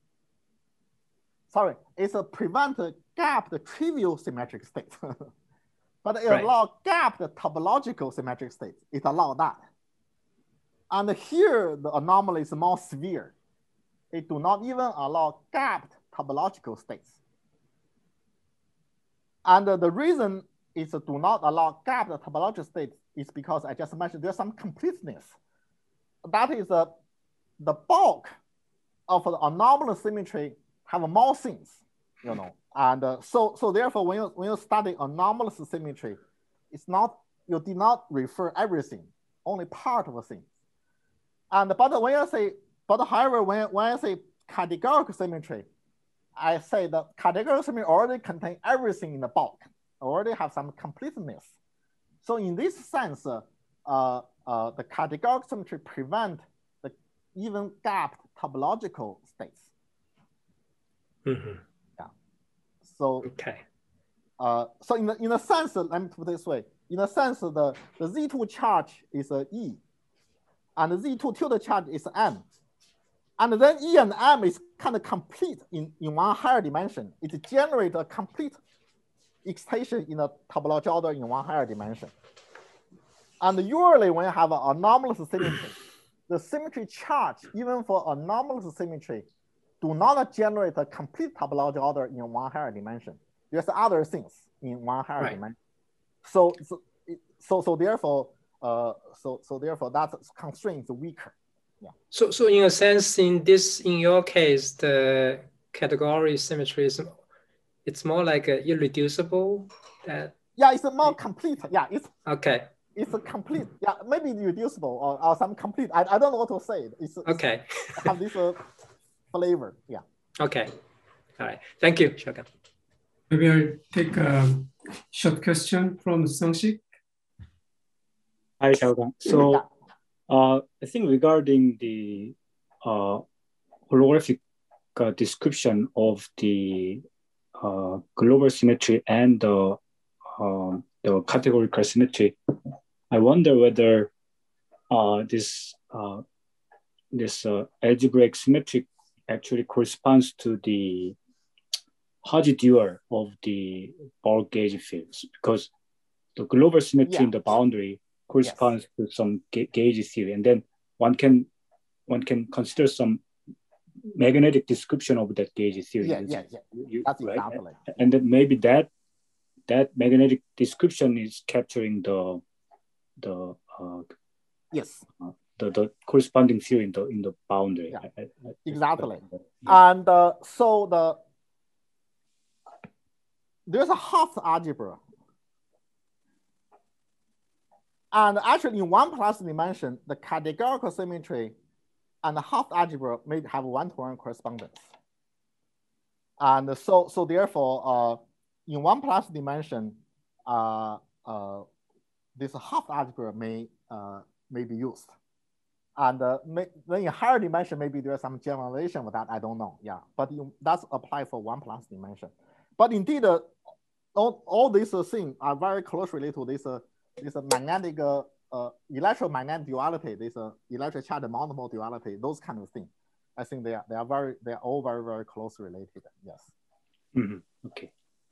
sorry, it's a prevent the gap the trivial symmetric state. But it right. allow gap the topological symmetric state. It allow that. And here the anomaly is more severe. It do not even allow gapped topological states. And uh, the reason is uh, do not allow gapped topological states is because I just mentioned there's some completeness. That is uh, the bulk of the anomalous symmetry have more things, you know. And uh, so, so therefore, when you when you study anomalous symmetry, it's not you did not refer everything, only part of a thing. And but when you say, but however, when when I say categorical symmetry, I say that categorical symmetry already contain everything in the bulk, already have some completeness. So in this sense, uh, uh, uh, the categorical symmetry prevent the even gapped topological states. Mm-hmm. Yeah. So okay. Uh, so in the in a sense, let me put it this way. In a sense, the, the Z two charge is a E, and the Z two tilde charge is M. And then E and M is kind of complete in, in one higher dimension. It generates a complete excitation in a topological order in one higher dimension. And usually when you have an anomalous symmetry, the symmetry charge, even for anomalous symmetry, do not generate a complete topological order in one higher dimension. There's other things in one higher right. dimension. So, so, so, so therefore, uh, so, so therefore that constraint is weaker. Yeah. So, so in a sense, in this, in your case, the category symmetry is, it's more like a irreducible. That. Yeah, it's a more complete. Yeah, it's okay. It's a complete. Yeah, maybe reducible or, or some complete. I, I don't know what to say. It's okay. It's, have this uh, flavor. Yeah. Okay. All right. Thank you, Xiaogang. Maybe I'll take a short question from Sangshik. Hi, Xiaogang. So uh, I think regarding the uh, holographic uh, description of the uh, global symmetry and the, uh, the categorical symmetry, I wonder whether uh, this, uh, this uh, algebraic symmetry actually corresponds to the Haji dual of the Born gauge fields, because the global symmetry yeah. in the boundary corresponds yes. to some ga gauge theory, and then one can one can consider some magnetic description of that gauge theory. Yeah, yeah, yeah. You, That's right? exactly. And then maybe that that magnetic description is capturing the the uh, yes uh, the the corresponding theory in the in the boundary. Yeah. I, I, I, exactly. I, yeah. And uh, so the there's a Hopf algebra. And actually in one plus dimension, the categorical symmetry and the Hopf algebra may have one-to-one correspondence. And so, so therefore, uh, in one plus dimension, uh, uh, this Hopf algebra may, uh, may be used. And uh, may, then in higher dimension, maybe there's some generalization of that, I don't know, yeah. But you, that's applied for one plus dimension. But indeed, uh, all, all these uh, things are very closely related to this, uh, this uh, magnetic, uh, uh, electromagnetic duality, this uh, electric charge multiple duality, those kind of things. I think they are, they are very, they are all very, very closely related, yes. Mm-hmm. Okay.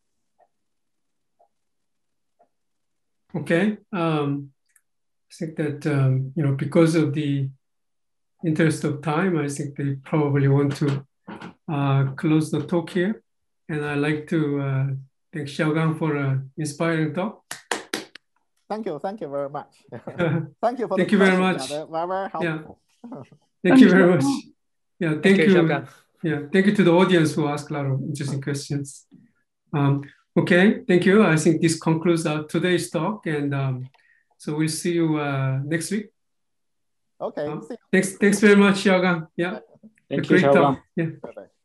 Okay, um, I think that, um, you know, because of the interest of time, I think they probably want to uh, close the talk here. And I'd like to uh, thank Xiaogang for an inspiring talk. Thank you, thank you very much. Thank you for thank the you very questions. much. Yeah, very, very helpful. Yeah. Thank you very much. Yeah, thank, thank you. you yeah, thank you to the audience who asked a lot of interesting questions. Um, okay, thank you. I think this concludes our today's talk, and um, so we'll see you uh, next week. Okay. Um, thanks, thanks very much, Xiaogang. Yeah, thank a you, great talk. Yeah. Bye-bye.